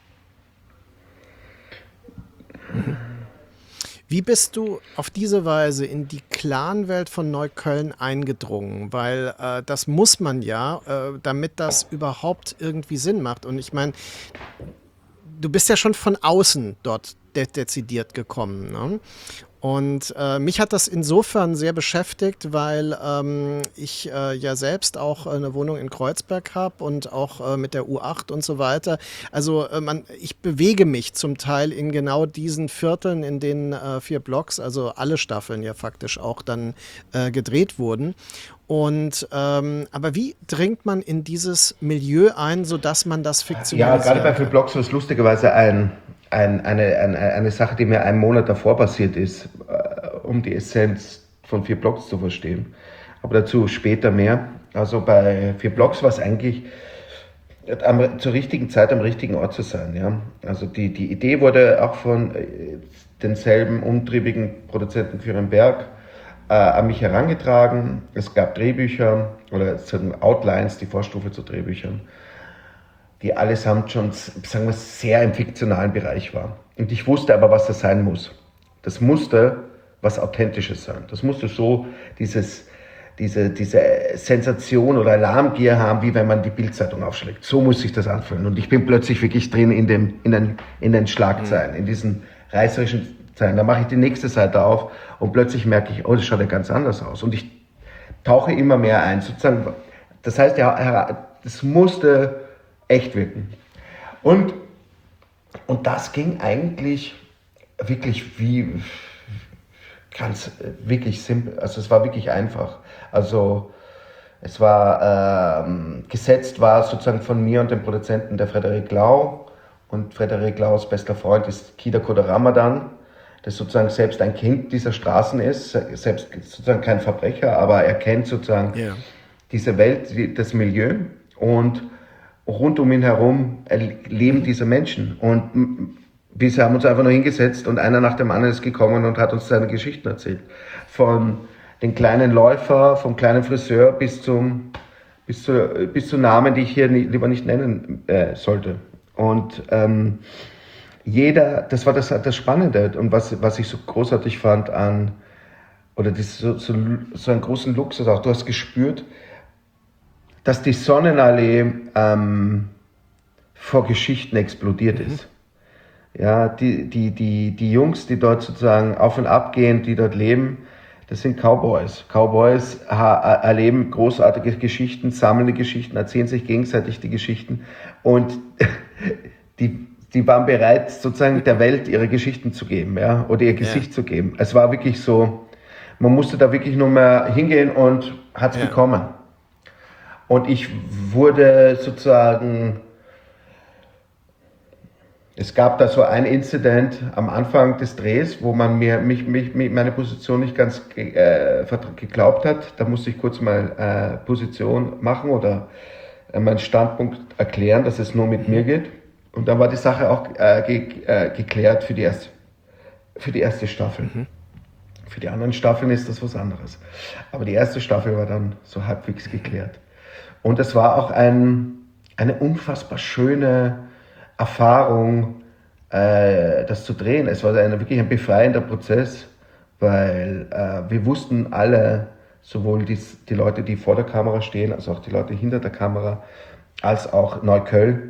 Wie bist du auf diese Weise in die Clanwelt von Neukölln eingedrungen? Weil äh, das muss man ja, äh, damit das überhaupt irgendwie Sinn macht. Und ich meine, du bist ja schon von außen dort de- dezidiert gekommen, ne? Und äh, mich hat das insofern sehr beschäftigt, weil ähm, ich äh, ja selbst auch eine Wohnung in Kreuzberg habe und auch äh, mit der U acht und so weiter. Also äh, man, ich bewege mich zum Teil in genau diesen Vierteln, in denen äh, vier Blocks, also alle Staffeln ja faktisch auch dann äh, gedreht wurden. Und ähm, aber wie dringt man in dieses Milieu ein, sodass man das fiktionalisiert? Ja, gerade bei vier Blocks war es lustigerweise ein Ein, eine, eine, eine Sache, die mir einen Monat davor passiert ist, äh, um die Essenz von vier Blocks zu verstehen. Aber dazu später mehr. Also bei vier Blocks war es eigentlich am, zur richtigen Zeit am richtigen Ort zu sein. Ja? Also die, die Idee wurde auch von äh, denselben umtriebigen Produzenten für den Berg äh, an mich herangetragen. Es gab Drehbücher oder Outlines, die Vorstufe zu Drehbüchern, die allesamt schon, sagen wir, sehr im fiktionalen Bereich waren. Und ich wusste aber, was das sein muss. Das musste was Authentisches sein. Das musste so dieses, diese, diese Sensation oder Alarmgier haben, wie wenn man die Bildzeitung aufschlägt. So muss sich das anfühlen. Und ich bin plötzlich wirklich drin in, dem, in, den, in den Schlagzeilen, in diesen reißerischen Zeilen. Da mache ich die nächste Seite auf und plötzlich merke ich, oh, das schaut ja ganz anders aus. Und ich tauche immer mehr ein. Sozusagen. Das heißt, ja, das musste echt wirken. Und, und das ging eigentlich wirklich wie ganz wirklich simpel. Also es war wirklich einfach. Also es war ähm, gesetzt war sozusagen von mir und dem Produzenten der Frederik Lau. Und Frederik Laus bester Freund ist Kida Kodaramadan, der sozusagen selbst ein Kind dieser Straßen ist, selbst sozusagen kein Verbrecher, aber er kennt sozusagen yeah. diese Welt, das Milieu, und rund um ihn herum leben diese Menschen. Und wir haben uns einfach nur hingesetzt und einer nach dem anderen ist gekommen und hat uns seine Geschichten erzählt. Von den kleinen Läufer, vom kleinen Friseur bis zum bis zu, bis zu Namen, die ich hier nie, lieber nicht nennen äh, sollte. Und ähm, jeder, das war das, das Spannende und was, was ich so großartig fand an, oder das, so, so, so einen großen Luxus auch, du hast gespürt, dass die Sonnenallee ähm, vor Geschichten explodiert mhm. ist. Ja, die, die, die, die Jungs, die dort sozusagen auf und ab gehen, die dort leben, das sind Cowboys. Cowboys ha- erleben großartige Geschichten, sammeln die Geschichten, erzählen sich gegenseitig die Geschichten und die, die waren bereit, sozusagen der Welt ihre Geschichten zu geben, ja, oder ihr Gesicht ja. zu geben. Es war wirklich so, man musste da wirklich nur mehr hingehen und hat es ja. bekommen. Und ich wurde sozusagen, es gab da so ein Incident am Anfang des Drehs, wo man mir mich, mich, meine Position nicht ganz äh, geglaubt hat. Da musste ich kurz mal äh, Position machen oder äh, meinen Standpunkt erklären, dass es nur mit mir geht. Und dann war die Sache auch äh, ge, äh, geklärt für die erste, für die erste Staffel. Mhm. Für die anderen Staffeln ist das was anderes. Aber die erste Staffel war dann so halbwegs geklärt. Und es war auch ein, eine unfassbar schöne Erfahrung, äh, das zu drehen. Es war eine, wirklich ein befreiender Prozess, weil äh, wir wussten alle, sowohl die, die Leute, die vor der Kamera stehen, als auch die Leute hinter der Kamera, als auch Neukölln,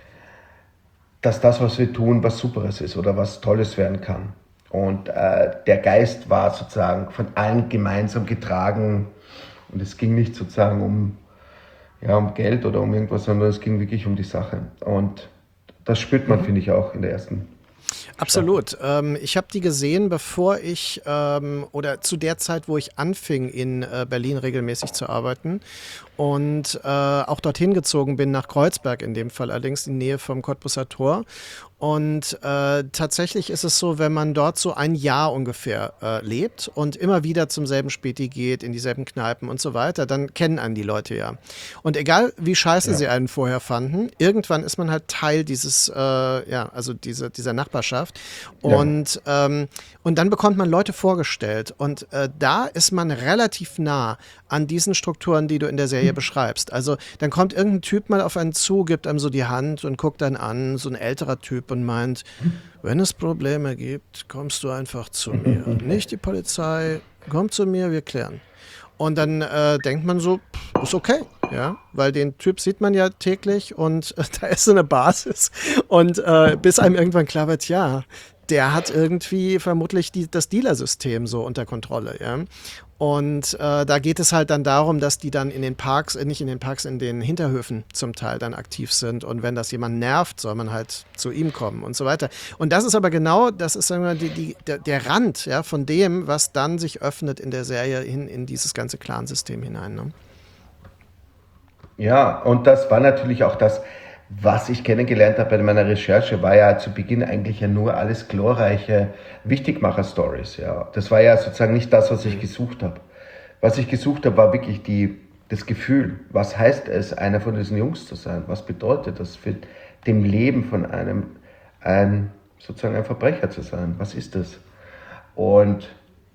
dass das, was wir tun, was Superes ist oder was Tolles werden kann. Und äh, der Geist war sozusagen von allen gemeinsam getragen und es ging nicht sozusagen um, ja, um Geld oder um irgendwas, sondern es ging wirklich um die Sache. Und das spürt man, mhm. finde ich, auch in der ersten. Absolut. Ähm, ich habe die gesehen, bevor ich ähm, oder zu der Zeit, wo ich anfing, in äh, Berlin regelmäßig zu arbeiten und äh, auch dorthin gezogen bin, nach Kreuzberg in dem Fall, allerdings in Nähe vom Cottbuser Tor. Und äh, tatsächlich ist es so, wenn man dort so ein Jahr ungefähr äh, lebt und immer wieder zum selben Späti geht, in dieselben Kneipen und so weiter, dann kennen einen die Leute ja. Und egal, wie scheiße ja. sie einen vorher fanden, irgendwann ist man halt Teil dieses, äh, ja, also diese, dieser Nachbarschaft. Und, ja. ähm, und dann bekommt man Leute vorgestellt. Und äh, da ist man relativ nah an diesen Strukturen, die du in der Serie hm. beschreibst. Also dann kommt irgendein Typ mal auf einen zu, gibt einem so die Hand und guckt einen an, so ein älterer Typ, und meint, wenn es Probleme gibt, kommst du einfach zu mir. Nicht die Polizei, komm zu mir, wir klären. Und dann äh, denkt man so, pff, ist okay, ja, weil den Typ sieht man ja täglich und äh, da ist so eine Basis. Und äh, bis einem irgendwann klar wird, ja, der hat irgendwie vermutlich die, das Dealersystem so unter Kontrolle, ja. Und äh, da geht es halt dann darum, dass die dann in den Parks, äh, nicht in den Parks, in den Hinterhöfen zum Teil dann aktiv sind. Und wenn das jemand nervt, soll man halt zu ihm kommen und so weiter. Und das ist aber genau, das ist sagen wir, die, die, der, der Rand, ja, von dem, was dann sich öffnet in der Serie hin in dieses ganze Clansystem hinein. Ne? Ja, und das war natürlich auch das, was ich kennengelernt habe bei meiner Recherche, war ja zu Beginn eigentlich ja nur alles glorreiche Wichtigmacher-Stories. Ja. Das war ja sozusagen nicht das, was ich gesucht habe. Was ich gesucht habe, war wirklich die, das Gefühl, was heißt es, einer von diesen Jungs zu sein? Was bedeutet das für dem Leben von einem, ein, sozusagen ein Verbrecher zu sein? Was ist das? Und,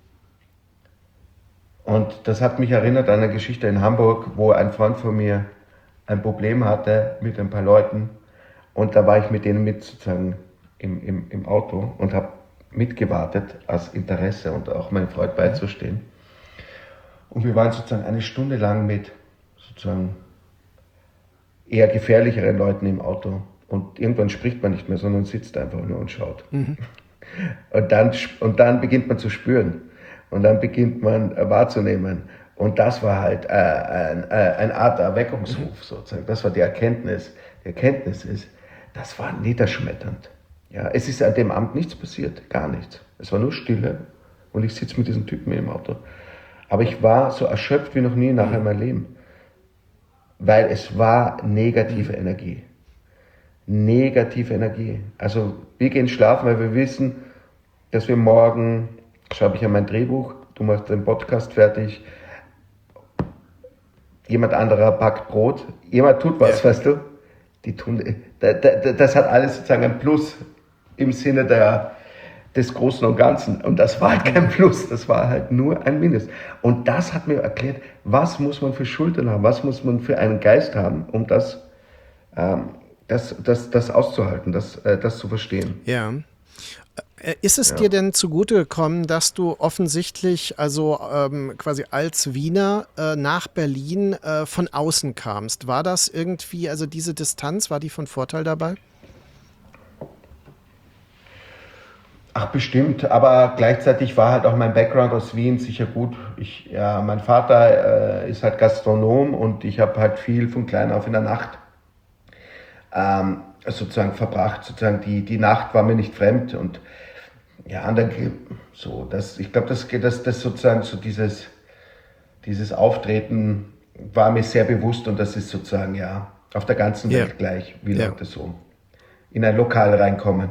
und das hat mich erinnert an eine Geschichte in Hamburg, wo ein Freund von mir ein Problem hatte mit ein paar Leuten. Und da war ich mit denen mit sozusagen im, im, im Auto und habe mitgewartet aus Interesse und auch meinem Freund beizustehen. Und wir waren sozusagen eine Stunde lang mit sozusagen eher gefährlicheren Leuten im Auto. Und irgendwann spricht man nicht mehr, sondern sitzt einfach nur und schaut. Mhm. Und dann, und dann beginnt man zu spüren. Und dann beginnt man wahrzunehmen. Und das war halt äh, ein, äh, eine Art Erweckungsruf sozusagen. Das war die Erkenntnis. Die Erkenntnis ist, das war niederschmetternd. Ja, es ist an dem Abend nichts passiert, gar nichts. Es war nur Stille und ich sitze mit diesen Typen im Auto. Aber ich war so erschöpft wie noch nie nachher in meinem Leben. Weil es war negative Energie. Negative Energie. Also wir gehen schlafen, weil wir wissen, dass wir morgen, schreibe ich an mein Drehbuch, du machst den Podcast fertig, jemand anderer backt Brot, jemand tut was, ja. Weißt du? Die tun, das hat alles sozusagen ein Plus im Sinne der, des Großen und Ganzen. Und das war halt kein Plus, das war halt nur ein Minus. Und das hat mir erklärt, was muss man für Schultern haben, was muss man für einen Geist haben, um das, ähm, das, das, das auszuhalten, das, äh, das zu verstehen. Ja. Ist es ja. dir denn zugute gekommen, dass du offensichtlich, also ähm, quasi als Wiener äh, nach Berlin äh, von außen kamst? War das irgendwie, also diese Distanz, war die von Vorteil dabei? Ach, bestimmt, aber gleichzeitig war halt auch mein Background aus Wien sicher gut. Ich, ja, mein Vater äh, ist halt Gastronom und ich habe halt viel von klein auf in der Nacht ähm, sozusagen verbracht. Sozusagen die, die Nacht war mir nicht fremd und ja, und dann, so, das, ich glaube, das, das, das sozusagen so dieses, dieses Auftreten war mir sehr bewusst und das ist sozusagen ja auf der ganzen Welt yeah. gleich, wie yeah. Leute so in ein Lokal reinkommen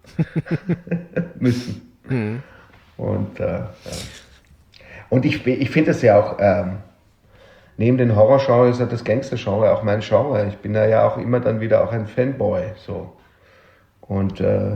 müssen. Mhm. Und, äh, ja. und ich, ich finde das ja auch, ähm, neben den Horror-Genre ist ja das Gangster-Genre auch mein Genre. Ich bin da ja auch immer dann wieder auch ein Fanboy. So. Und äh,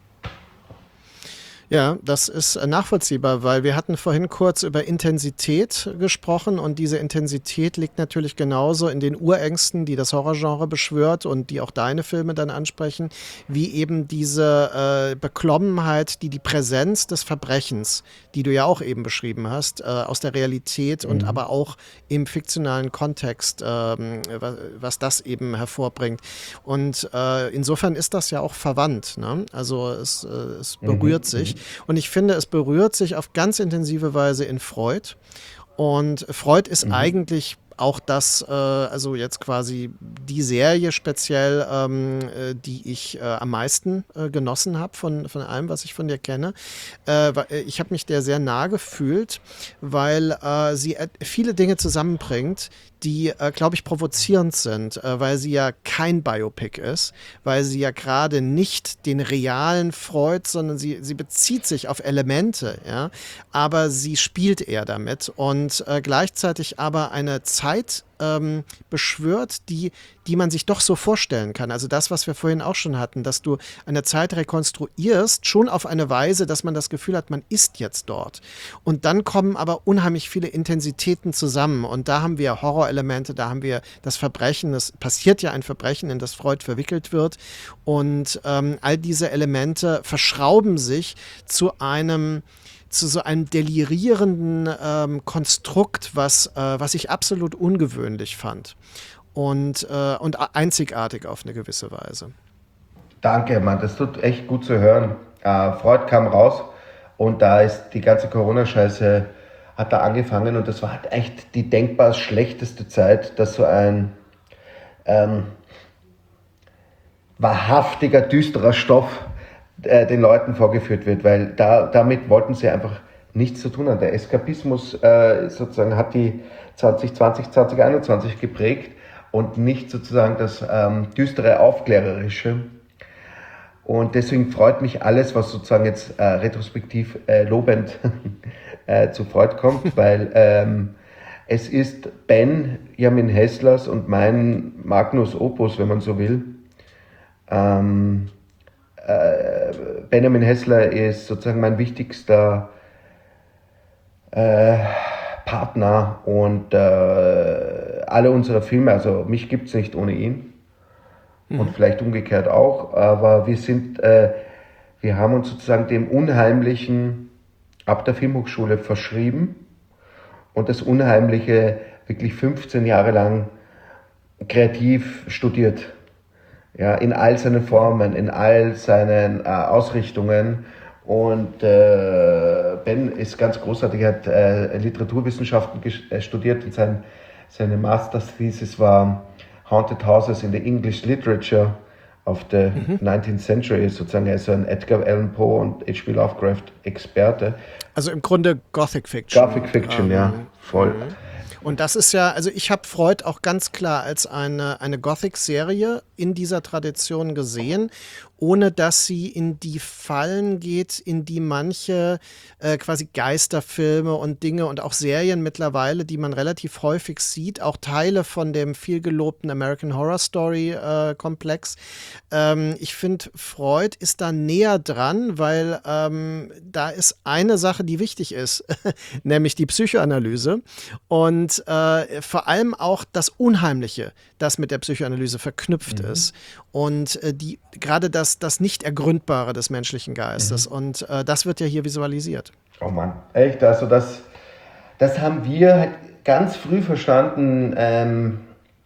ja, das ist nachvollziehbar, weil wir hatten vorhin kurz über Intensität gesprochen und diese Intensität liegt natürlich genauso in den Urängsten, die das Horrorgenre beschwört und die auch deine Filme dann ansprechen, wie eben diese äh, Beklommenheit, die die Präsenz des Verbrechens, die du ja auch eben beschrieben hast, äh, aus der Realität mhm. und aber auch im fiktionalen Kontext, äh, was, was das eben hervorbringt. Und äh, insofern ist das ja auch verwandt, ne? Also es, äh, es berührt mhm. sich. Und ich finde, es berührt sich auf ganz intensive Weise in Freud. Und Freud ist mhm. eigentlich auch das, äh, also jetzt quasi die Serie speziell, ähm, äh, die ich äh, am meisten äh, genossen habe von, von allem, was ich von dir kenne. Äh, ich habe mich der sehr nah gefühlt, weil äh, sie viele Dinge zusammenbringt, die, äh, glaube ich, provozierend sind, äh, weil sie ja kein Biopic ist, weil sie ja gerade nicht den realen Freud, sondern sie, sie bezieht sich auf Elemente, ja, aber sie spielt eher damit und äh, gleichzeitig aber eine Zeit ähm, beschwört, die, die man sich doch so vorstellen kann. Also das, was wir vorhin auch schon hatten, dass du eine Zeit rekonstruierst, schon auf eine Weise, dass man das Gefühl hat, man ist jetzt dort. Und dann kommen aber unheimlich viele Intensitäten zusammen und da haben wir Horrorelemente, da haben wir das Verbrechen, es passiert ja ein Verbrechen, in das Freud verwickelt wird und ähm, all diese Elemente verschrauben sich zu einem zu so einem delirierenden ähm, Konstrukt, was, äh, was ich absolut ungewöhnlich fand und, äh, und einzigartig auf eine gewisse Weise. Danke, Mann, das tut echt gut zu hören. Äh, Freud kam raus und da ist die ganze Corona-Scheiße hat da angefangen und das war halt echt die denkbar schlechteste Zeit, dass so ein ähm, wahrhaftiger, düsterer Stoff den Leuten vorgeführt wird, weil da, damit wollten sie einfach nichts zu tun haben. Der Eskapismus äh, sozusagen hat die zwanzig zwanzig, zwanzig einundzwanzig geprägt und nicht sozusagen das ähm, düstere, aufklärerische. Und deswegen freut mich alles, was sozusagen jetzt äh, retrospektiv äh, lobend äh, zu Freud kommt, weil ähm, Es ist Benjamin Hesslers und mein Magnus Opus, wenn man so will. Ähm, äh, Benjamin Hessler ist sozusagen mein wichtigster äh, Partner und äh, alle unsere Filme, also mich gibt es nicht ohne ihn mhm. und vielleicht umgekehrt auch, aber wir sind, äh, wir haben uns sozusagen dem Unheimlichen ab der Filmhochschule verschrieben und das Unheimliche wirklich fünfzehn Jahre lang kreativ studiert. Ja, in all seinen Formen, in all seinen äh, Ausrichtungen. Und äh, Ben ist ganz großartig, er hat äh, Literaturwissenschaften äh, studiert und sein, seine Master's Thesis war Haunted Houses in the English Literature of the mhm. nineteenth Century. Sozusagen, er ist so ein Edgar Allan Poe und H P Lovecraft Experte. Also im Grunde Gothic Fiction. Gothic Fiction, ähm, ja, voll. Mhm. Und das ist ja, also ich habe Freud auch ganz klar als eine, eine Gothic-Serie in dieser Tradition gesehen, ohne dass sie in die Fallen geht, in die manche äh, quasi Geisterfilme und Dinge und auch Serien mittlerweile, die man relativ häufig sieht, auch Teile von dem viel gelobten American Horror Story äh, Komplex. Ähm, ich finde, Freud ist da näher dran, weil ähm, da ist eine Sache, die wichtig ist, nämlich die Psychoanalyse und äh, vor allem auch das Unheimliche, das mit der Psychoanalyse verknüpft mhm. ist und äh, die gerade das, das Nicht-Ergründbare des menschlichen Geistes mhm. und äh, das wird ja hier visualisiert. Oh Mann, echt, also das, das haben wir ganz früh verstanden, ähm,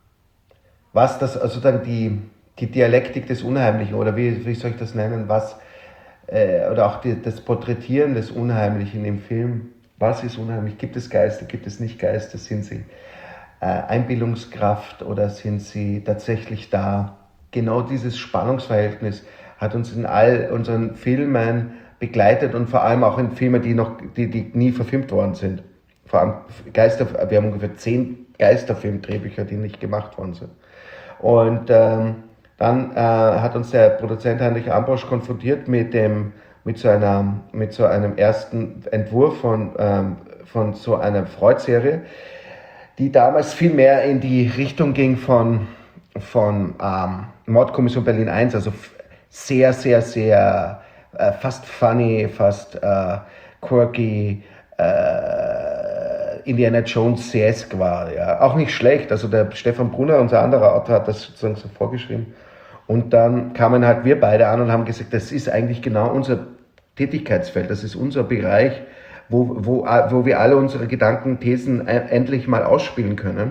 was das, also dann die, die Dialektik des Unheimlichen oder wie, wie soll ich das nennen, was, äh, oder auch die, das Porträtieren des Unheimlichen im Film. Was ist unheimlich? Gibt es Geister? Gibt es nicht Geister? Sind sie äh, Einbildungskraft oder sind sie tatsächlich da? Genau dieses Spannungsverhältnis hat uns in all unseren Filmen begleitet und vor allem auch in Filmen, die noch, die, die nie verfilmt worden sind. Vor allem Geister, wir haben ungefähr zehn Geisterfilmdrehbücher, die nicht gemacht worden sind. Und ähm, dann äh, hat uns der Produzent Heinrich Ambrosch konfrontiert mit dem mit so einer, mit so einem ersten Entwurf von, ähm, von so einer Freud-Serie, die damals viel mehr in die Richtung ging von, von ähm, Mordkommission Berlin eins, also sehr, sehr, sehr äh, fast funny, fast äh, quirky, äh, Indiana Jones-esque war. Ja. Auch nicht schlecht, also der Stefan Brunner, unser anderer Autor, hat das sozusagen so vorgeschrieben. Und dann kamen halt wir beide an und haben gesagt, das ist eigentlich genau unser Tätigkeitsfeld, das ist unser Bereich, wo, wo, wo wir alle unsere Gedanken, Thesen endlich mal ausspielen können.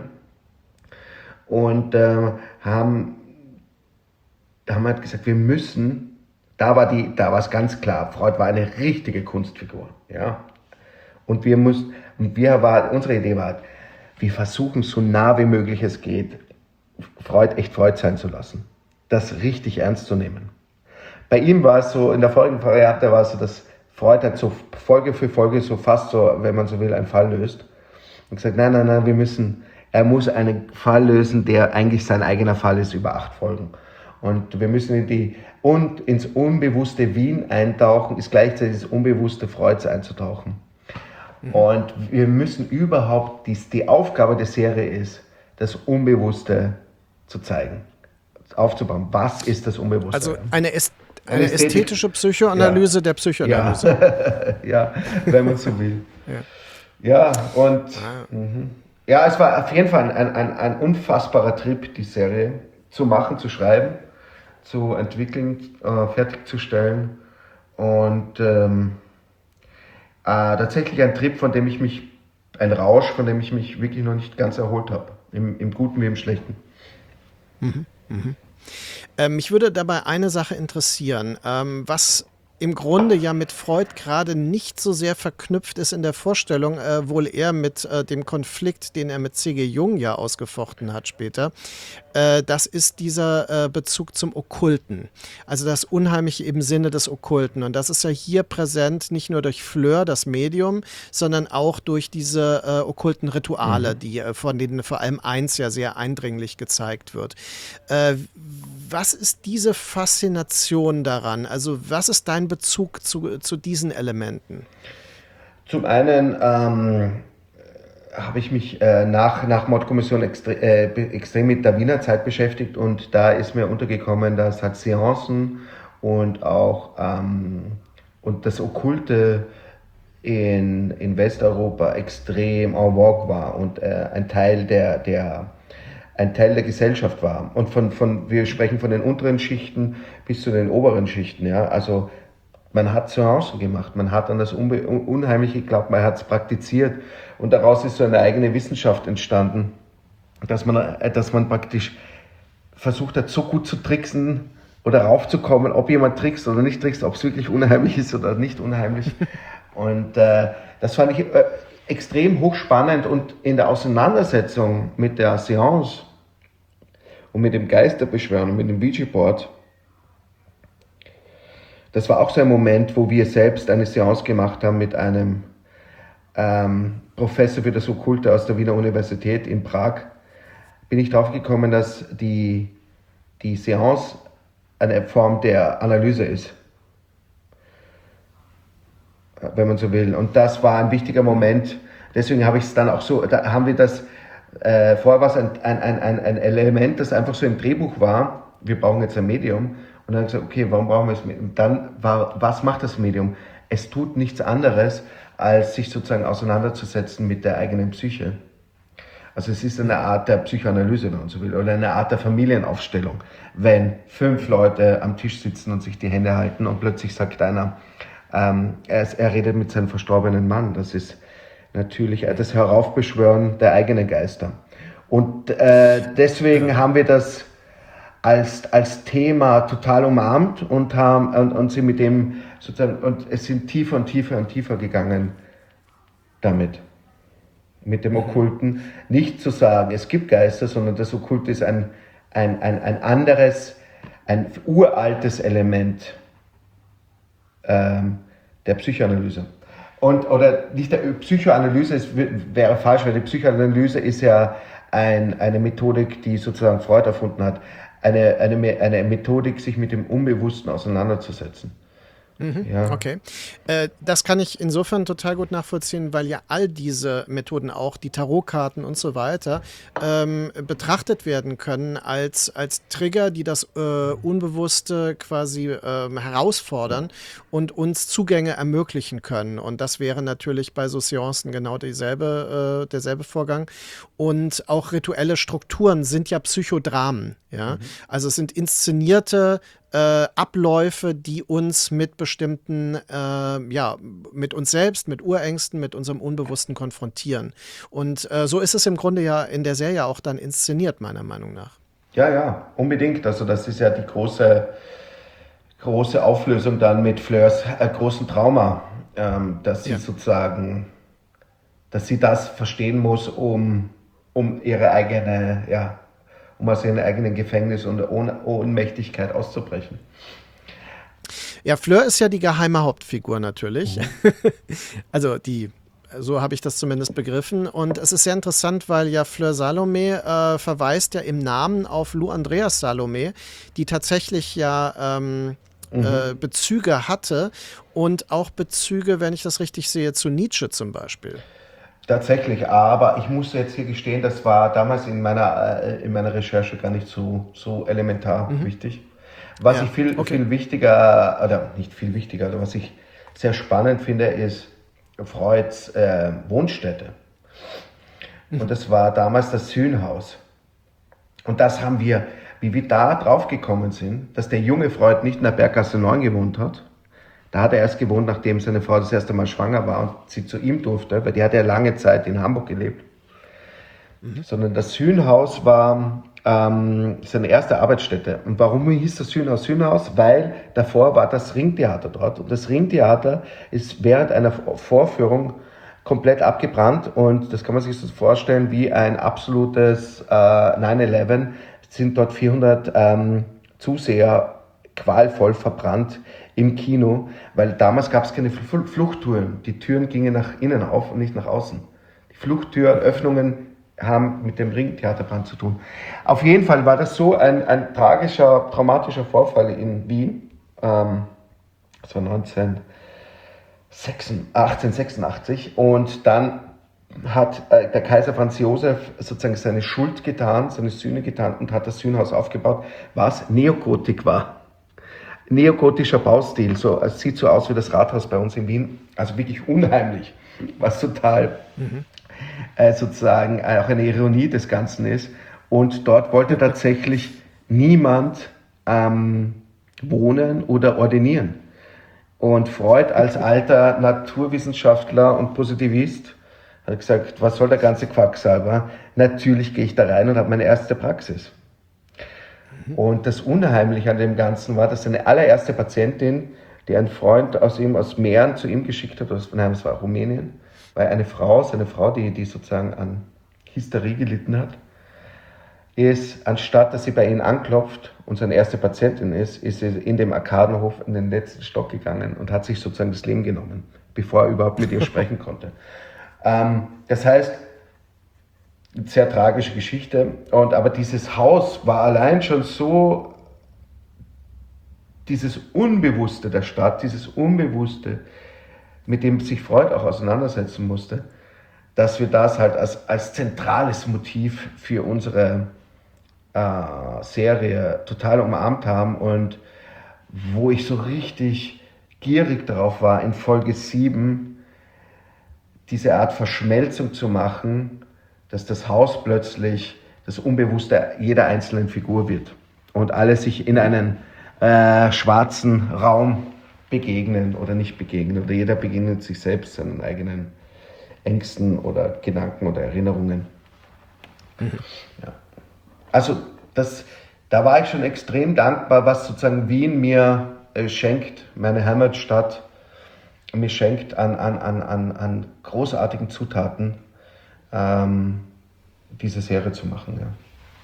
Und äh, haben, haben halt gesagt, wir müssen, da war die, da war es ganz klar, Freud war eine richtige Kunstfigur, ja. Und wir mussten, und wir war, unsere Idee war halt, wir versuchen so nah wie möglich es geht, Freud echt Freud sein zu lassen, das richtig ernst zu nehmen. Bei ihm war es so, in der folgenden Variante war es so, dass Freud hat so Folge für Folge so fast so, wenn man so will, einen Fall löst. Und gesagt, nein, nein, nein, wir müssen, er muss einen Fall lösen, der eigentlich sein eigener Fall ist über acht Folgen. Und wir müssen in die, und ins unbewusste Wien eintauchen, ist gleichzeitig das unbewusste Freuds einzutauchen. Mhm. Und wir müssen überhaupt, die, die Aufgabe der Serie ist, das Unbewusste zu zeigen, aufzubauen. Was ist das Unbewusste? Also eine Est Eine ästhetische Psychoanalyse ja. der Psychoanalyse. Ja. ja, wenn man so will. Ja, ja und ah. mh. ja, es war auf jeden Fall ein, ein, ein unfassbarer Trip, die Serie zu machen, zu schreiben, zu entwickeln, äh, fertigzustellen. Und ähm, äh, tatsächlich ein Trip, von dem ich mich, ein Rausch, von dem ich mich wirklich noch nicht ganz erholt habe. Im, im Guten wie im Schlechten. Mhm. Mhm. Ähm, mich würde dabei eine Sache interessieren, ähm, was im Grunde ja mit Freud gerade nicht so sehr verknüpft ist in der Vorstellung, äh, wohl eher mit äh, dem Konflikt, den er mit C G. Jung ja ausgefochten hat später. Äh, das ist dieser äh, Bezug zum Okkulten. Also das Unheimliche im Sinne des Okkulten. Und das ist ja hier präsent, nicht nur durch Fleur, das Medium, sondern auch durch diese äh, okkulten Rituale, mhm. die äh, von denen vor allem eins ja sehr eindringlich gezeigt wird. Äh, was ist diese Faszination daran? Also was ist dein Bezug zu, zu diesen Elementen? Zum einen ähm, habe ich mich äh, nach, nach Mordkommission extre äh, extrem mit der Wiener Zeit beschäftigt und da ist mir untergekommen, dass halt Seancen und auch ähm, und das Okkulte in, in Westeuropa extrem en vogue war und äh, ein Teil der, der ein Teil der Gesellschaft war. Und von, von, wir sprechen von den unteren Schichten bis zu den oberen Schichten. Ja? Also man hat Seancen gemacht, man hat an das Unbe Unheimliche geglaubt, man hat es praktiziert und daraus ist so eine eigene Wissenschaft entstanden, dass man, dass man praktisch versucht hat, so gut zu tricksen oder raufzukommen, ob jemand trickst oder nicht trickst, ob es wirklich unheimlich ist oder nicht unheimlich. Und äh, das fand ich äh, extrem hochspannend und in der Auseinandersetzung mit der Seance und mit dem Geisterbeschwören und mit dem Ouija-Board, das war auch so ein Moment, wo wir selbst eine Seance gemacht haben mit einem ähm, Professor für das Okkulte aus der Wiener Universität in Prag. Bin ich drauf gekommen, dass die, die Seance eine Form der Analyse ist, wenn man so will. Und das war ein wichtiger Moment. Deswegen habe ich es dann auch so, da haben wir das, äh, vorher war es ein, ein, ein, ein Element, das einfach so im Drehbuch war, wir brauchen jetzt ein Medium. Und dann habe ich gesagt, okay, warum brauchen wir das Medium? Und dann war, was macht das Medium? Es tut nichts anderes, als sich sozusagen auseinanderzusetzen mit der eigenen Psyche. Also es ist eine Art der Psychoanalyse, wenn man so will, oder eine Art der Familienaufstellung. Wenn fünf Leute am Tisch sitzen und sich die Hände halten und plötzlich sagt einer, ähm, er, er redet mit seinem verstorbenen Mann. Das ist natürlich das Heraufbeschwören der eigenen Geister. Und äh, deswegen haben wir das als, als Thema total umarmt und haben und, und sind mit dem sozusagen und es sind tiefer und tiefer und tiefer gegangen damit. Mit dem Okkulten. Nicht zu sagen, es gibt Geister, sondern das Okkulte ist ein, ein, ein, ein anderes, ein uraltes Element ähm, der Psychoanalyse. Und, oder nicht der Psychoanalyse, es wäre falsch, weil die Psychoanalyse ist ja ein, eine Methodik, die sozusagen Freud erfunden hat. Eine, eine, eine Methodik, sich mit dem Unbewussten auseinanderzusetzen. Mhm, ja. Okay. Äh, das kann ich insofern total gut nachvollziehen, weil ja all diese Methoden, auch die Tarotkarten und so weiter, ähm, betrachtet werden können als, als Trigger, die das äh, Unbewusste quasi ähm, herausfordern und uns Zugänge ermöglichen können. Und das wäre natürlich bei so Seancen genau dieselbe, äh, derselbe Vorgang. Und auch rituelle Strukturen sind ja Psychodramen. Ja? Mhm. Also es sind inszenierte Äh, Abläufe, die uns mit bestimmten, äh, ja, mit uns selbst, mit Urängsten, mit unserem Unbewussten konfrontieren. Und äh, so ist es im Grunde ja in der Serie auch dann inszeniert, meiner Meinung nach. Ja, ja, unbedingt. Also das ist ja die große, große Auflösung dann mit Fleurs äh, großen Trauma, ähm, dass sie ja. sozusagen, dass sie das verstehen muss, um, um ihre eigene, ja, um aus ihrem eigenen Gefängnis und Ohn Ohnmächtigkeit auszubrechen. Ja, Fleur ist ja die geheime Hauptfigur natürlich. Mhm. Also die, so habe ich das zumindest begriffen. Und es ist sehr interessant, weil ja Fleur Salomé äh, verweist ja im Namen auf Lou Andreas Salomé, die tatsächlich ja ähm, mhm. äh, Bezüge hatte und auch Bezüge, wenn ich das richtig sehe, zu Nietzsche zum Beispiel. Tatsächlich, aber ich muss jetzt hier gestehen, das war damals in meiner, äh, in meiner Recherche gar nicht so, so elementar mhm. wichtig. Was ja, ich viel, okay. viel wichtiger, oder nicht viel wichtiger, oder was ich sehr spannend finde, ist Freuds äh, Wohnstätte. Mhm. Und das war damals das Sühnhaus. Und das haben wir, wie wir da drauf gekommen sind, dass der junge Freud nicht in der Berggasse neun gewohnt hat. Da hat er erst gewohnt, nachdem seine Frau das erste Mal schwanger war und sie zu ihm durfte, weil die hat ja lange Zeit in Hamburg gelebt. Mhm. Sondern das Sühnhaus war ähm, seine erste Arbeitsstätte. Und warum hieß das Sühnhaus Sühnhaus? Weil davor war das Ringtheater dort. Und das Ringtheater ist während einer Vorführung komplett abgebrannt. Und das kann man sich so vorstellen wie ein absolutes äh, neun elf. Es sind dort vierhundert ähm, Zuseher qualvoll verbrannt im Kino, weil damals gab es keine Fluchttüren. Die Türen gingen nach innen auf und nicht nach außen. Die Fluchttüröffnungen haben mit dem Ringtheaterbrand zu tun. Auf jeden Fall war das so ein, ein tragischer, traumatischer Vorfall in Wien. Ähm, das war achtzehnhundertsechsundachtzig und dann hat äh, der Kaiser Franz Josef sozusagen seine Schuld getan, seine Sühne getan und hat das Sühnhaus aufgebaut, was Neogotik war. Neogotischer Baustil, so, es sieht so aus wie das Rathaus bei uns in Wien, also wirklich unheimlich, was total mhm. äh, sozusagen auch eine Ironie des Ganzen ist. Und dort wollte tatsächlich niemand ähm, wohnen oder ordinieren. Und Freud als alter Naturwissenschaftler und Positivist hat gesagt, was soll der ganze Quacksalber? Natürlich gehe ich da rein und habe meine erste Praxis. Mhm. Und das Unheimliche an dem Ganzen war, dass seine allererste Patientin, die ein Freund aus ihm, aus Mähren zu ihm geschickt hat, aus, nein, das war Rumänien, war eine Frau, seine Frau, die, die sozusagen an Hysterie gelitten hat, ist, anstatt dass sie bei ihnen anklopft und seine erste Patientin ist, ist sie in dem Arkadenhof in den letzten Stock gegangen und hat sich sozusagen das Leben genommen, bevor er überhaupt mit ihr sprechen konnte. Ähm, das heißt, eine sehr tragische Geschichte. Und, aber dieses Haus war allein schon so, dieses Unbewusste der Stadt, dieses Unbewusste, mit dem sich Freud auch auseinandersetzen musste, dass wir das halt als, als zentrales Motiv für unsere äh, Serie total umarmt haben und wo ich so richtig gierig darauf war, in Folge sieben diese Art Verschmelzung zu machen, dass das Haus plötzlich das Unbewusste jeder einzelnen Figur wird und alle sich in einen äh, schwarzen Raum begegnen oder nicht begegnen oder jeder begegnet sich selbst seinen eigenen Ängsten oder Gedanken oder Erinnerungen. Mhm. Ja. Also das, da war ich schon extrem dankbar, was sozusagen Wien mir äh, schenkt, meine Heimatstadt mir schenkt an, an, an, an, an großartigen Zutaten, ähm, diese Serie zu machen. Ja.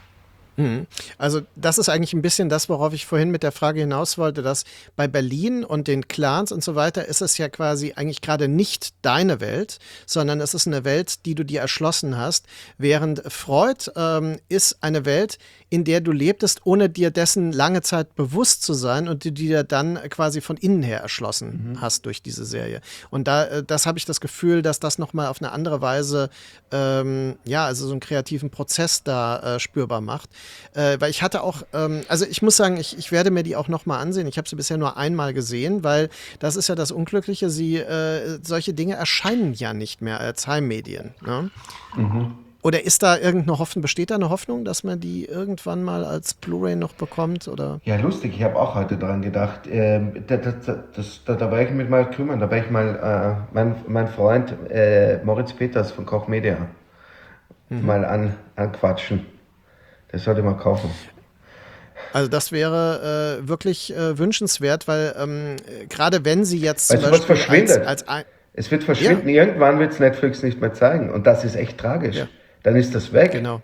Also das ist eigentlich ein bisschen das, worauf ich vorhin mit der Frage hinaus wollte, dass bei Berlin und den Clans und so weiter ist es ja quasi eigentlich gerade nicht deine Welt, sondern es ist eine Welt, die du dir erschlossen hast, während Freud ähm, ist eine Welt, in der du lebtest, ohne dir dessen lange Zeit bewusst zu sein und die dir dann quasi von innen her erschlossen mhm. hast durch diese Serie. Und da, das habe ich das Gefühl, dass das nochmal auf eine andere Weise, ähm, ja, also so einen kreativen Prozess da äh, spürbar macht. Äh, weil ich hatte auch, ähm, also ich muss sagen, ich, ich werde mir die auch nochmal ansehen. Ich habe sie bisher nur einmal gesehen, weil das ist ja das Unglückliche, sie, äh, solche Dinge erscheinen ja nicht mehr als Heimmedien. Ne? Mhm. Oder ist da irgendeine Hoffnung, besteht da eine Hoffnung, dass man die irgendwann mal als Blu-ray noch bekommt? Oder? Ja, lustig, ich habe auch heute daran gedacht. Ähm, da, da, das, da, da werde ich mich mal kümmern. Da werde ich mal äh, mein, mein Freund äh, Moritz Peters von Koch Media mhm. mal an, anquatschen. Das sollte man kaufen. Also das wäre äh, wirklich äh, wünschenswert, weil ähm, gerade wenn sie jetzt zum Beispiel verschwindet. Als, als ein es wird verschwinden. Ja. Irgendwann wird es Netflix nicht mehr zeigen. Und das ist echt tragisch. Ja. Dann ist das weg. Genau.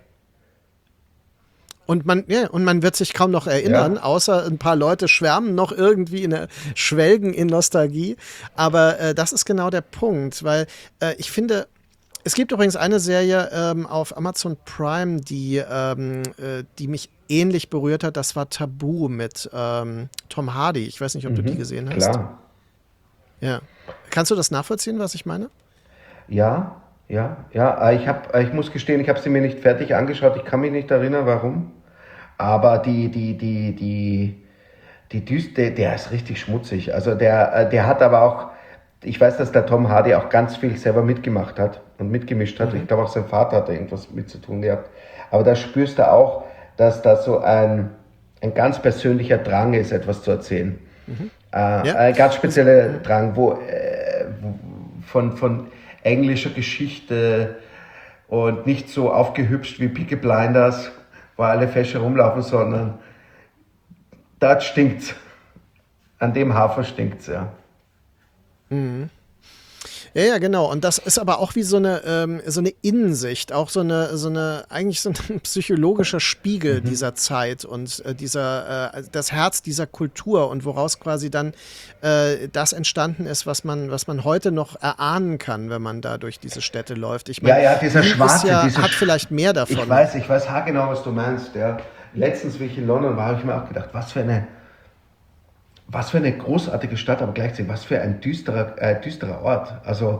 Und man, ja, und man wird sich kaum noch erinnern, ja. außer ein paar Leute schwärmen noch irgendwie in der, schwelgen in Nostalgie. Aber äh, das ist genau der Punkt, weil äh, ich finde, es gibt übrigens eine Serie ähm, auf Amazon Prime, die, ähm, äh, die mich ähnlich berührt hat. Das war Tabu mit ähm, Tom Hardy. Ich weiß nicht, ob mhm, du die gesehen hast. Klar. Ja. Kannst du das nachvollziehen, was ich meine? Ja. Ja, ja, ich, hab, ich muss gestehen, ich habe sie mir nicht fertig angeschaut, ich kann mich nicht erinnern, warum. Aber die, die, die, die, die Düste, der ist richtig schmutzig. Also der, der hat aber auch, ich weiß, dass der Tom Hardy auch ganz viel selber mitgemacht hat und mitgemischt hat. Mhm. Ich glaube auch sein Vater hat da irgendwas mit zu tun gehabt. Aber da spürst du auch, dass da so ein, ein ganz persönlicher Drang ist, etwas zu erzählen. Mhm. Äh, ja. Ein ganz spezieller Drang, wo, äh, von, von englischer Geschichte und nicht so aufgehübscht wie Peaky Blinders, wo alle fesch herumlaufen, sondern da stinkt's. An dem Hafer stinkt's, ja. Mhm. Ja, ja, genau. Und das ist aber auch wie so eine, ähm, so eine Innensicht, auch so eine, so eine, eigentlich so ein psychologischer Spiegel mhm. dieser Zeit und äh, dieser, äh, das Herz dieser Kultur und woraus quasi dann äh, das entstanden ist, was man, was man heute noch erahnen kann, wenn man da durch diese Städte läuft. Ich meine, ja, ja, dieser Schwarze, ja, dieser hat vielleicht mehr davon. Ich weiß, ich weiß haargenau, was du meinst. Ja. Letztens, wie ich in London war, habe ich mir auch gedacht, was für eine Was für eine großartige Stadt, aber gleichzeitig was für ein düsterer, äh, düsterer Ort. Also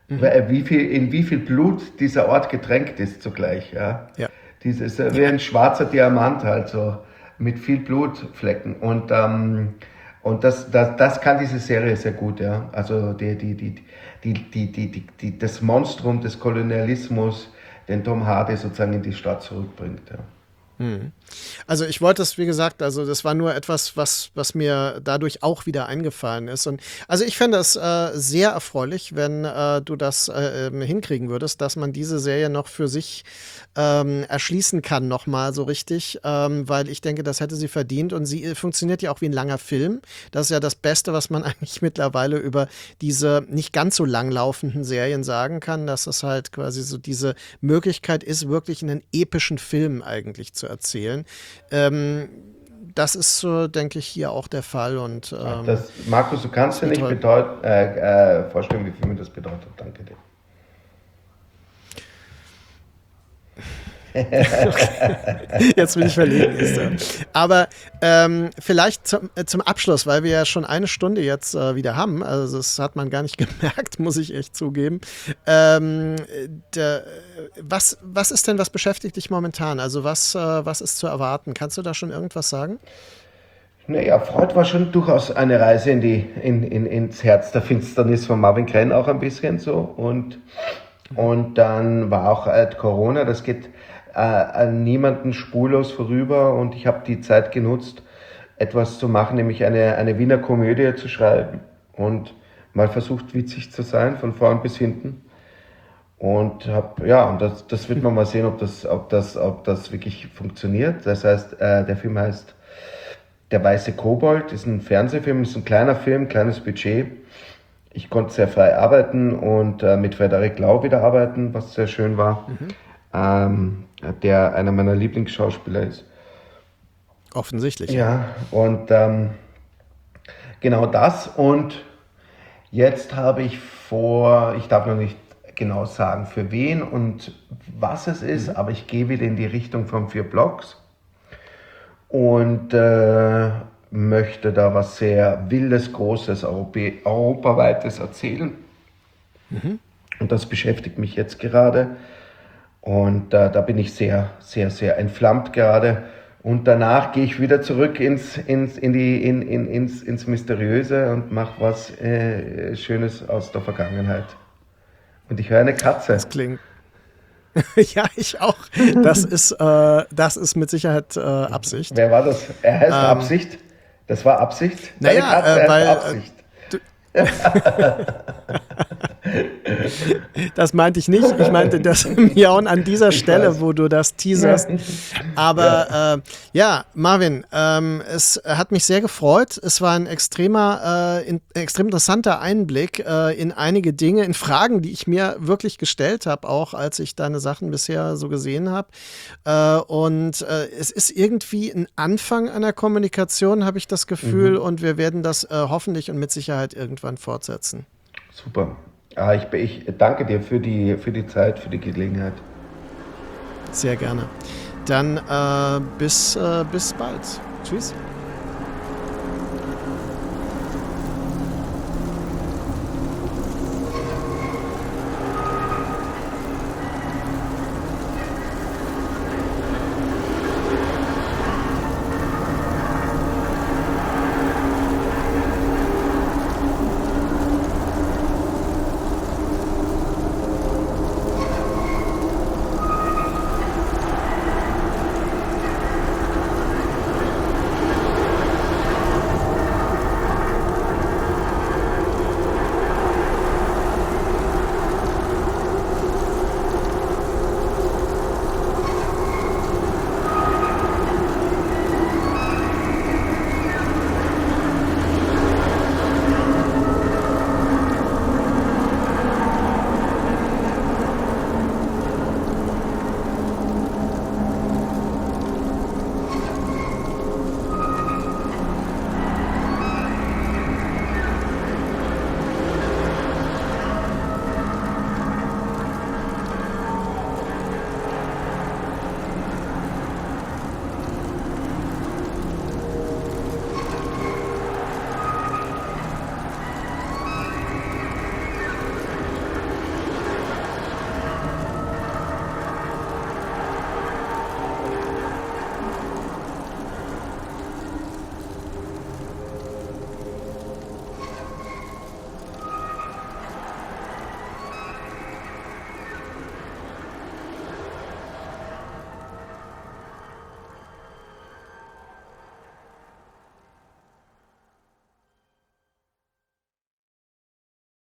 Mhm. Wie viel, in wie viel Blut dieser Ort getränkt ist zugleich. Ja. Ja. Dieses, wie ja. ein schwarzer Diamant halt so, mit viel Blutflecken. Und, ähm, und das, das, das kann diese Serie sehr gut. Ja. Also die, die, die, die, die, die, die, die, das Monstrum des Kolonialismus, den Tom Hardy sozusagen in die Stadt zurückbringt. Ja. Also ich wollte es, wie gesagt, also das war nur etwas, was, was mir dadurch auch wieder eingefallen ist. Und also ich fände es äh, sehr erfreulich, wenn äh, du das äh, hinkriegen würdest, dass man diese Serie noch für sich ähm, erschließen kann, nochmal so richtig, ähm, weil ich denke, das hätte sie verdient und sie funktioniert ja auch wie ein langer Film. Das ist ja das Beste, was man eigentlich mittlerweile über diese nicht ganz so lang laufenden Serien sagen kann, dass es halt quasi so diese Möglichkeit ist, wirklich einen epischen Film eigentlich zu erzählen. Ähm, das ist, so, denke ich, hier auch der Fall. Und, ähm, das, Markus, du kannst dir nicht bedeut, äh, äh, vorstellen, wie viel mir das bedeutet. Danke dir. Jetzt bin ich verlegen. Aber ähm, vielleicht zum, äh, zum Abschluss, weil wir ja schon eine Stunde jetzt äh, wieder haben, also das hat man gar nicht gemerkt, muss ich echt zugeben. Ähm, der, was, was ist denn, was beschäftigt dich momentan? Also was, äh, was ist zu erwarten? Kannst du da schon irgendwas sagen? Naja, Freud war schon durchaus eine Reise in die, in, in, ins Herz der Finsternis von Marvin Krenn auch ein bisschen so. Und, und dann war auch halt Corona, das geht äh, an niemanden spurlos vorüber und ich habe die Zeit genutzt, etwas zu machen, nämlich eine, eine Wiener Komödie zu schreiben und mal versucht, witzig zu sein, von vorn bis hinten. Und hab, ja, und das, das wird man mal sehen, ob das, ob das, ob das wirklich funktioniert. Das heißt, äh, der Film heißt Der weiße Kobold, ist ein Fernsehfilm, ist ein kleiner Film, kleines Budget. Ich konnte sehr frei arbeiten und äh, mit Frederik Lau wieder arbeiten, was sehr schön war, mhm. ähm, der einer meiner Lieblingsschauspieler ist. Offensichtlich. Ja, und ähm, genau das. Und jetzt habe ich vor, ich darf noch nicht genau sagen, für wen und was es ist, mhm. aber ich gehe wieder in die Richtung von vier Blocks und äh, möchte da was sehr Wildes, Großes, Europä- Europaweites erzählen. Mhm. Und das beschäftigt mich jetzt gerade. Und äh, da bin ich sehr, sehr, sehr entflammt gerade. Und danach gehe ich wieder zurück ins, ins, in die, in, in, ins, ins Mysteriöse und mache was äh, Schönes aus der Vergangenheit. Und ich höre eine Katze. Das klingt. Ja, ich auch. Das ist, äh, das ist mit Sicherheit äh, Absicht. Wer war das? Er heißt ähm, Absicht. Das war Absicht. Naja, Katze äh, weil, Absicht. Äh, das meinte ich nicht. Ich meinte das Miauen an dieser ich Stelle, weiß. Wo du das teaserst. Aber ja, äh, ja Marvin, ähm, es hat mich sehr gefreut. Es war ein extremer, äh, in, extrem interessanter Einblick äh, in einige Dinge, in Fragen, die ich mir wirklich gestellt habe, auch als ich deine Sachen bisher so gesehen habe. Äh, und äh, es ist irgendwie ein Anfang einer Kommunikation, habe ich das Gefühl. Mhm. Und wir werden das äh, hoffentlich und mit Sicherheit irgendwann fortsetzen. Super. Ah, ich, ich danke dir für die, für die Zeit, für die Gelegenheit. Sehr gerne. Dann äh, bis, äh, bis bald. Tschüss.